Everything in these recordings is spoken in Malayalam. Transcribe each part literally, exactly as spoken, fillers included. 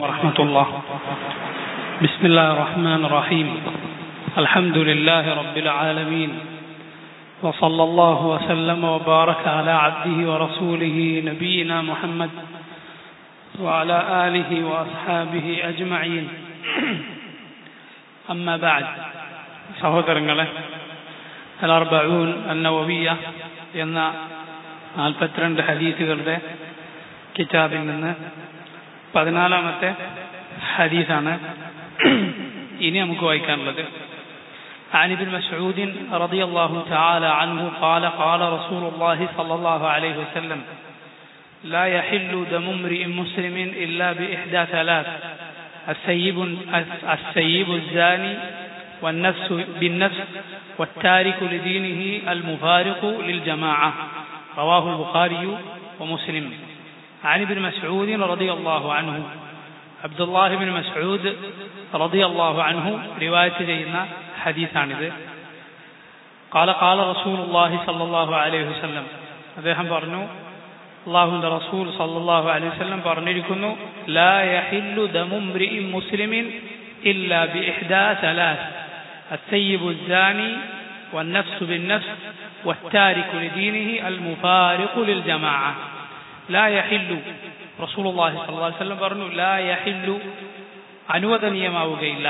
ورحمة الله. بسم الله الرحمن الرحيم. الحمد لله رب العالمين، وصلى الله وسلم وبارك على عبده ورسوله نبينا محمد وعلى آله وأصحابه أجمعين. أما بعد. സഹോദരങ്ങളെ, അൽ-അർബഊൻ അൻ-നവവിയ്യ എന്ന നാൽപ്പത്തിരണ്ട് ഹദീസുകളുടെ കിതാബിൽ നിന്ന് പതിനാലാമത്തെ ഹദീസാണ് ഇനി നമുക്ക് വായിക്കാനുള്ളത്. عن ابن مسعود رضي الله تعالى عنه قال قال رسول الله صلى الله عليه وسلم لا يحل دم امرئ مسلم إلا بإحدى ثلاث السيب السيب الزاني والنفس بالنفس والتارك لدينه المفارق للجماعة. رواه البخاري ومسلم. عن ابن مسعود رضي الله عنه عبد الله بن مسعود رضي الله عنه رواية ചെയ്യുന്ന ഹദീസാണിത്. قال قال رسول الله صلى الله عليه وسلم അദ്ദേഹം പറഞ്ഞു, അല്ലാഹുവിന്റെ റസൂൽ സല്ലല്ലാഹു അലൈഹി വസല്ലം പറഞ്ഞിരിക്കുന്നു, لا يحل دم امرئ مسلم إلا بإحدى ثلاث السيب الزاني والنفس بالنفس والتارك لدينه المفارق للجماعة. لا يحل رسول الله صلى الله عليه وسلم പറഞ്ഞു, لا يحل അനുവദനീയമാവുകയില്ല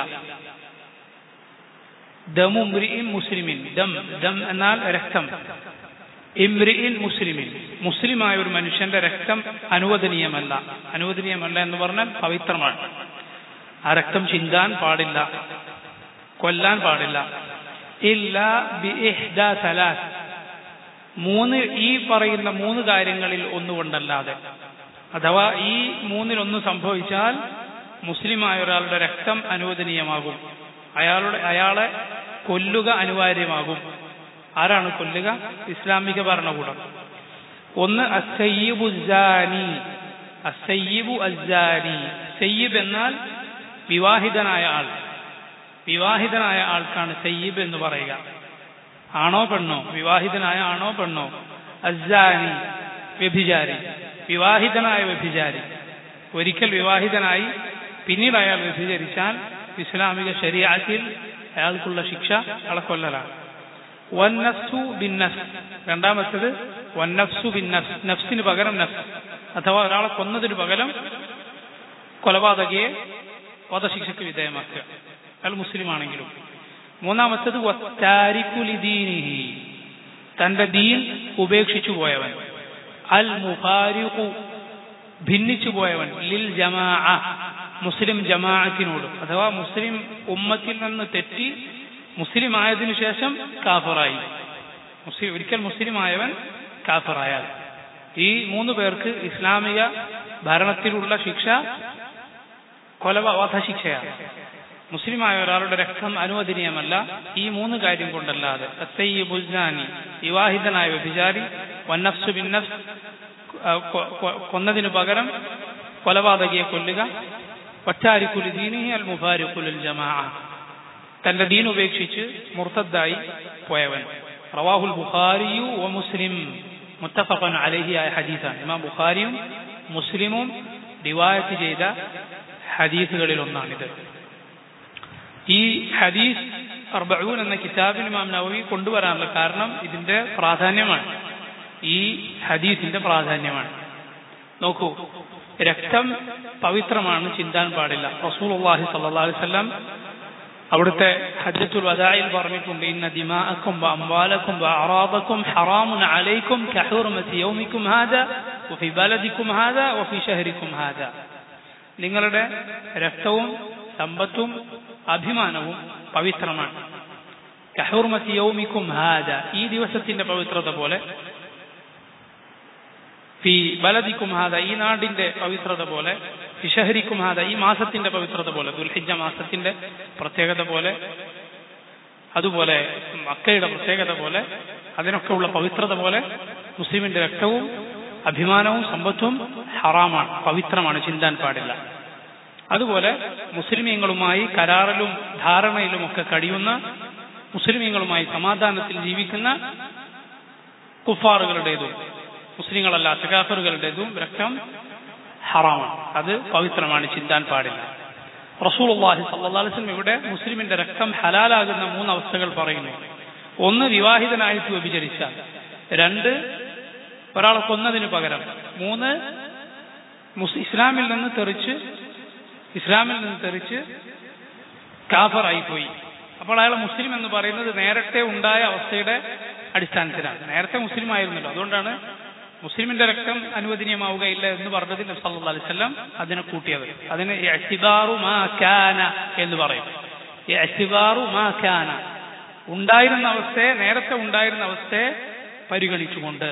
ദമു ഇംറിഇൻ മുസ്ലിമിൻ. ദം ദം എന്നാൽ രക്തം. ഇംറിഇൻ മുസ്ലിമിൻ, മുസ്ലിമായ ഒരു മനുഷ്യന്റെ രക്തം അനുവദനീയമല്ല. അനുവദനീയമല്ല എന്ന് പറഞ്ഞാൽ പവിത്രമാണ്. ആ രക്തം ചിന്താൻ പാടില്ല, കൊല്ലാൻ പാടില്ല. ഇല്ലാ ബിഇഹ്ദാ സലാസ്, മൂന്ന് ഈ പറയുന്ന മൂന്ന് കാര്യങ്ങളിൽ ഒന്നുകൊണ്ടല്ലാതെ. അഥവാ ഈ മൂന്നിലൊന്ന് സംഭവിച്ചാൽ മുസ്ലിമായ ഒരാളുടെ രക്തം അനുവദനീയമാകും, അയാളുടെ അയാളെ കൊല്ലുക അനിവാര്യമാകും. ആരാണ് കൊല്ലുക? ഇസ്ലാമിക ഭരണകൂടം. ഒന്ന് അസ്സയ്യിബു അസ്സാനി. അസ്സയ്യിബു അസ്സാനി, സയ്യിബ് എന്നാൽ വിവാഹിതനായ ആൾ. വിവാഹിതനായ ആൾക്കാണ് സയ്യിബ് എന്ന് പറയുക. ആണോ പെണ്ണോ, വിവാഹിതനായ ആണോ പെണ്ണോ. അസ്സാനി വ്യഭിചാരി, വിവാഹിതനായ വ്യഭിചാരി. ഒരിക്കൽ വിവാഹിതനായി പിന്നീട് അയാൾ വ്യഭിചരിച്ചാൽ ഇസ്ലാമിക ശരീഅത്തിൽ അയാൾക്കുള്ള ശിക്ഷ അയാളെ കൊല്ലലാണ്. വന്നഫ്സു ബിന്നഫ്സ്, രണ്ടാമത്തേത് വന്നഫ്സു ബിന്നഫ്സ്, നഫ്സിന് പകരം നഫ്സ്, അഥവാ ഒരാളെ കൊന്നതിന് പകരം കൊലപാതകയെ വധശിക്ഷയ്ക്ക് വിധേയമാക്കുക, അയാൾ മുസ്ലിം ആണെങ്കിലും. മൂന്നാമത്തേത് വത്താരിഖു ലിദീനിഹി, തന്റെ ദീൻ ഉപേക്ഷിച്ചു പോയവൻ. അൽ മുഫാരിഖു, ഭിന്നിച്ചു പോയവൻ. ലിൽ ജമാഅ, മുസ്ലിം ജമാഅത്തിനോട്, അഥവാ മുസ്ലിം ഉമ്മത്തിൽ നിന്ന് തെറ്റി മുസ്ലിം ആയതിനു ശേഷം കാഫറായി. മുസ്ലിം ഒരിക്കൽ മുസ്ലിം ആയവൻ കാഫറായാൽ ഈ മൂന്ന് പേർക്ക് ഇസ്ലാമിക ഭരണത്തിലുള്ള ശിക്ഷ കൊലപാ വധശിക്ഷയാണ്. മുസ്ലിമായ ഒരാളുടെ രക്തം അനുവദനീയമല്ല ഈ മൂന്ന് കാര്യം കൊണ്ടല്ലാതെ. അസ്സയ്യിബു അസ്സാനി, വിവാഹിതനായ വ്യഭിചാരി. വന്നഫ്സു ബിന്നഫ്സ്, കൊന്നതിനു പകരം കൊലപാതകയെ കൊല്ലുക. വത്താരിഖു ലിദീനിഹി അൽ മുഫാരിഖു ലിൽ ജമാഅ, തന്റെ ദീൻ ഉപേക്ഷിച്ച് മുർത്തദ്ദായി പോയവൻ. റവാഹുൽ ബുഖാരിയു വ മുസ്ലിം മുത്തഫഖൻ അലൈഹി ആയ ഹദീസാണ്. ഇമാം ബുഖാരിയും മുസ്ലിമും റിവായത്ത് ചെയ്ത ഹദീസുകളിൽ ഒന്നാണിത്. ഈ ഹദീസ് അർബഊൻ എന്ന കിതാബിൽ ഇമാം നവവി കൊണ്ടുവരാനുള്ള കാരണം ഇതിന്റെ പ്രാധാന്യമാണ്. ഈ ഹദീസിന്റെ പ്രാധാന്യമാണ്. നോക്കൂ, രക്തം പവിത്രമാണ്, ചിന്താൻ പാടില്ല. റസൂലുള്ളാഹി സ്വല്ലല്ലാഹു അലൈഹി വസല്ലം അവിടുത്തെ ഹജ്ജത്തുൽ വദാഇൽ പറഞ്ഞിട്ടുണ്ട്, ഇന്ന ദിമാഅക്കും വ അംവാലക്കും വ അറാദക്കും ഹറാമുൻ അലൈക്കും കഹുർമതി യൗമിക്കും ഹാദാ വഫി ബലദിക്കും ഹാദാ വഫി ശഹരിക്കും ഹാദാ. നിങ്ങളുടെ രക്തവും സമ്പത്തും അഭിമാനവും പവിത്രമാണ്. കഹുർമതി യൗമിക്കും ഹാദാ, ഈ ദിവസത്തിന്റെ പവിത്രത പോലെ. ഫി ബലദിക്കും ഹാദാ, ഈ നാടിന്റെ പവിത്രത പോലെ. ഫി ശഹരിക്കും ഹാദാ, ഈ മാസത്തിന്റെ പവിത്രത പോലെ, ദുൽഹിജ്ജ മാസത്തിന്റെ പ്രത്യേകത പോലെ, അതുപോലെ മക്കയുടെ പ്രത്യേകത പോലെ, അതിനൊക്കെ ഉള്ള പവിത്രത പോലെ മുസ്ലിമിന്റെ രക്തവും അഭിമാനവും സമ്പത്തും ഹറാമാണ്, പവിത്രമാണ്, ചിന്താൻ പാടില്ല. അതുപോലെ മുസ്ലിമീങ്ങളുമായി കരാറിലും ധാരണയിലും ഒക്കെ കഴിയുന്ന, മുസ്ലിമീങ്ങളുമായി സമാധാനത്തിൽ ജീവിക്കുന്ന കുഫാറുകളുടേതും മുസ്ലിങ്ങളല്ലാത്ത കാഫിറുകളുടേതും രക്തം ഹറാമാണ്, അത് പവിത്രമാണ്, ചിന്താൻ പാടില്ല. റസൂലുള്ളാഹി സ്വല്ലല്ലാഹു അലൈഹി വസല്ലം ഇവിടെ മുസ്ലിമിന്റെ രക്തം ഹലാലാകുന്ന മൂന്ന് അവസ്ഥകൾ പറയുന്നു. ഒന്ന്, വിവാഹിതനായിട്ട് വ്യഭിചരിച്ചാൽ. രണ്ട്, ഒരാളെ കൊന്നതിന് പകരം. മൂന്ന്, ഇസ്ലാമിൽ നിന്ന് തെറിച്ച് ഇസ്ലാമിൽ നിന്ന് തെറിച്ച് കാഫറായിപ്പോയി. അപ്പോൾ അയാൾ മുസ്ലിം എന്ന് പറയുന്നത് നേരത്തെ ഉണ്ടായ അവസ്ഥയുടെ അടിസ്ഥാനത്തിലാണ്. നേരത്തെ മുസ്ലിം ആയിരുന്നല്ലോ, അതുകൊണ്ടാണ് മുസ്ലിമിന്റെ രക്തം അനുവദനീയമാവുകയില്ല എന്ന് പറഞ്ഞതിൽ നബി സല്ലല്ലാഹു അലൈഹി വസല്ലം അതിനെ കൂട്ടിയത്. അതിന് ഇഅ്തിബാറു മാ കാന എന്ന് പറയും. ഇഅ്തിബാറു മാ കാന, ഉണ്ടായിരുന്ന അവസ്ഥയെ, നേരത്തെ ഉണ്ടായിരുന്ന അവസ്ഥയെ പരിഗണിച്ചുകൊണ്ട്.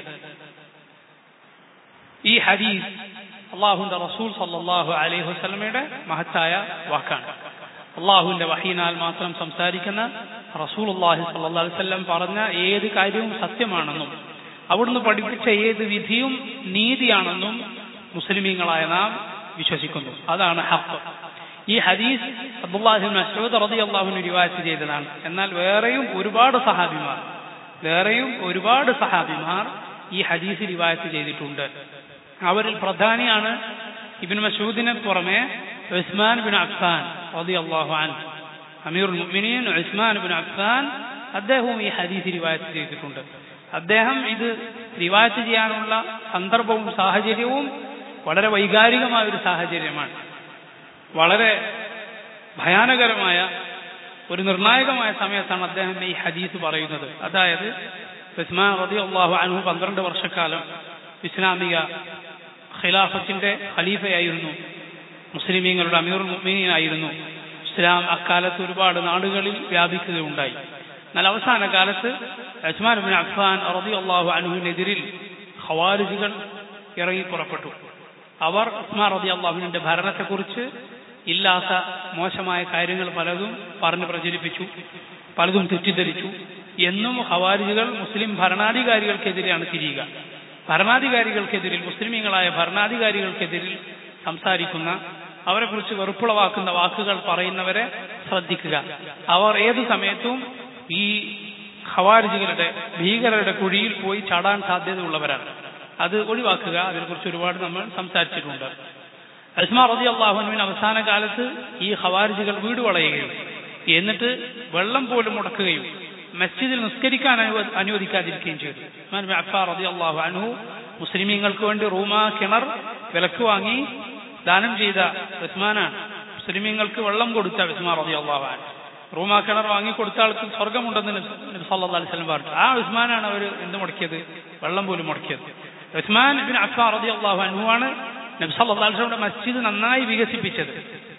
ഈ ഹദീസ് അള്ളാഹുവിന്റെ റസൂൽ സല്ലല്ലാഹു അലൈഹി വസല്ലമയുടെ മഹത്തായ വാക്കാണ്. അള്ളാഹുവിന്റെ വഹീനാൽ മാത്രം സംസാരിക്കുന്ന റസൂലുള്ളാഹി സ്വല്ലല്ലാഹു അലൈഹി വസല്ലം പറഞ്ഞ ഏത് കാര്യവും സത്യമാണെന്നും അവിടുന്ന് പഠിപ്പിച്ച ഏത് വിധിയും നീതിയാണെന്നും മുസ്ലിമീങ്ങളായ നാം വിശ്വസിക്കുന്നു. അതാണ് ഹഖ്. ഈ ഹദീസ് അബ്ദുല്ലാഹി ഇബ്നു മസ്ഊദ് റളിയല്ലാഹു അൻഹു റിവായത്ത് ചെയ്തതാണ്. എന്നാൽ വേറെയും ഒരുപാട് സഹാബിമാർ വേറെയും ഒരുപാട് സഹാബിമാർ ഈ ഹദീസ് റിവായത്ത് ചെയ്തിട്ടുണ്ട്. അവരിൽ പ്രധാനിയാണ് ഇബ്നു മസ്ഊദിന് പുറമെ ഉസ്മാൻ ഇബ്നു അഫ്ഫാൻ റളിയല്ലാഹു അൻഹു, അമീറുൽ മുഅ്മിനീൻ ഉസ്മാൻ ഇബ്നു അഫ്ഫാൻ, അദ്ദേഹവും ഈ ഹദീസ് റിവായത്ത് ചെയ്തിട്ടുണ്ട്. അദ്ദേഹം ഇത് റിവായത്ത് ചെയ്യാനുള്ള സന്ദർഭവും സാഹചര്യവും വളരെ വൈകാരികമായ ഒരു സാഹചര്യമാണ്. വളരെ ഭയാനകരമായ ഒരു നിർണായകമായ സമയത്താണ് അദ്ദേഹം ഈ ഹദീസ് പറയുന്നത്. അതായത് ഉസ്മാൻ റളിയല്ലാഹു അൻഹു പന്ത്രണ്ട് വർഷക്കാലം ഇസ്ലാമിക ഖിലാഫത്തിന്റെ ഖലീഫയായിരുന്നു, മുസ്ലിമീങ്ങളുടെ അമീറുൽ മുഅ്മിനീൻ ആയിരുന്നു. ഇസ്ലാം അക്കാലത്ത് ഒരുപാട് നാടുകളിൽ വ്യാപിക്കുകയുണ്ടായി. എന്നാൽ അവസാന കാലത്ത് ഉസ്മാൻ ഇബ്നു അഫ്ഫാൻ റളിയല്ലാഹു അൻഹുവിനെതിരിൽ ഖവാരിജികൾ ഇറങ്ങി പുറപ്പെട്ടു. അവർ ഉസ്മാൻ റളിയല്ലാഹു അൻഹുവിന്റെ ഭരണത്തെക്കുറിച്ച് ഇല്ലാത്ത മോശമായ കാര്യങ്ങൾ പലതും പറഞ്ഞു പ്രചരിപ്പിച്ചു, പലതും തെറ്റിദ്ധരിച്ചു. എന്നും ഖവാരിജികൾ മുസ്ലിം ഭരണാധികാരികൾക്കെതിരെയാണ് തിരിയുക. ഭരണാധികാരികൾക്കെതിരിൽ, മുസ്ലിമീങ്ങളായ ഭരണാധികാരികൾക്കെതിരിൽ സംസാരിക്കുന്ന, അവരെക്കുറിച്ച് വെറുപ്പുളവാക്കുന്ന വാക്കുകൾ പറയുന്നവരെ ശ്രദ്ധിക്കുക. അവർ ഏതു സമയത്തും ഈ ഖവാരിജികളുടെ, ഭീകരരുടെ കുഴിയിൽ പോയി ചാടാൻ സാധ്യതയുള്ളവരാണ്. അത് ഒഴിവാക്കുക. അതിനെക്കുറിച്ച് ഒരുപാട് നമ്മൾ സംസാരിച്ചിട്ടുണ്ട്. ഉസ്മാൻ റളിയല്ലാഹു അൻഹുവിന് അവസാന കാലത്ത് ഈ ഖവാരിജികൾ വീട് വളയുകയും എന്നിട്ട് വെള്ളം പോലും മുടക്കുകയും മസ്ജിദിൽ നിസ്കരിക്കാൻ അനുവ അനുവദിക്കാതിരിക്കുകയും ചെയ്തു. ഉസ്മാൻ ഇബ്നു അഫ്ഫാൻ റളിയല്ലാഹു അൻഹു മുസ്ലിമീങ്ങൾക്ക് വേണ്ടി റൂമാ കിണർ വിലക്ക് വാങ്ങി ദാനം ചെയ്ത ഉസ്മാനാണ്. മുസ്ലിമീങ്ങൾക്ക് വെള്ളം കൊടുത്ത ഉസ്മാൻ റളിയല്ലാഹു അൻഹു, റൂമാ കിണർ വാങ്ങി കൊടുത്ത ആൾക്ക് സ്വർഗമുണ്ടെന്ന് നബി സല്ലല്ലാഹു അലൈഹി വസല്ലം പറഞ്ഞു. ആ ഉസ്മാനാണ് അവർ എന്ത് മുടക്കിയത്? വെള്ളം പോലും മുടക്കിയത്. ഉസ്മാൻ ഇബ്നു അഫ്ഫാൻ റളിയല്ലാഹു അൻഹു ആണ് നബി സല്ലല്ലാഹു അലൈഹി വസല്ലം മസ്ജിദ് നന്നായി വികസിപ്പിച്ചത്.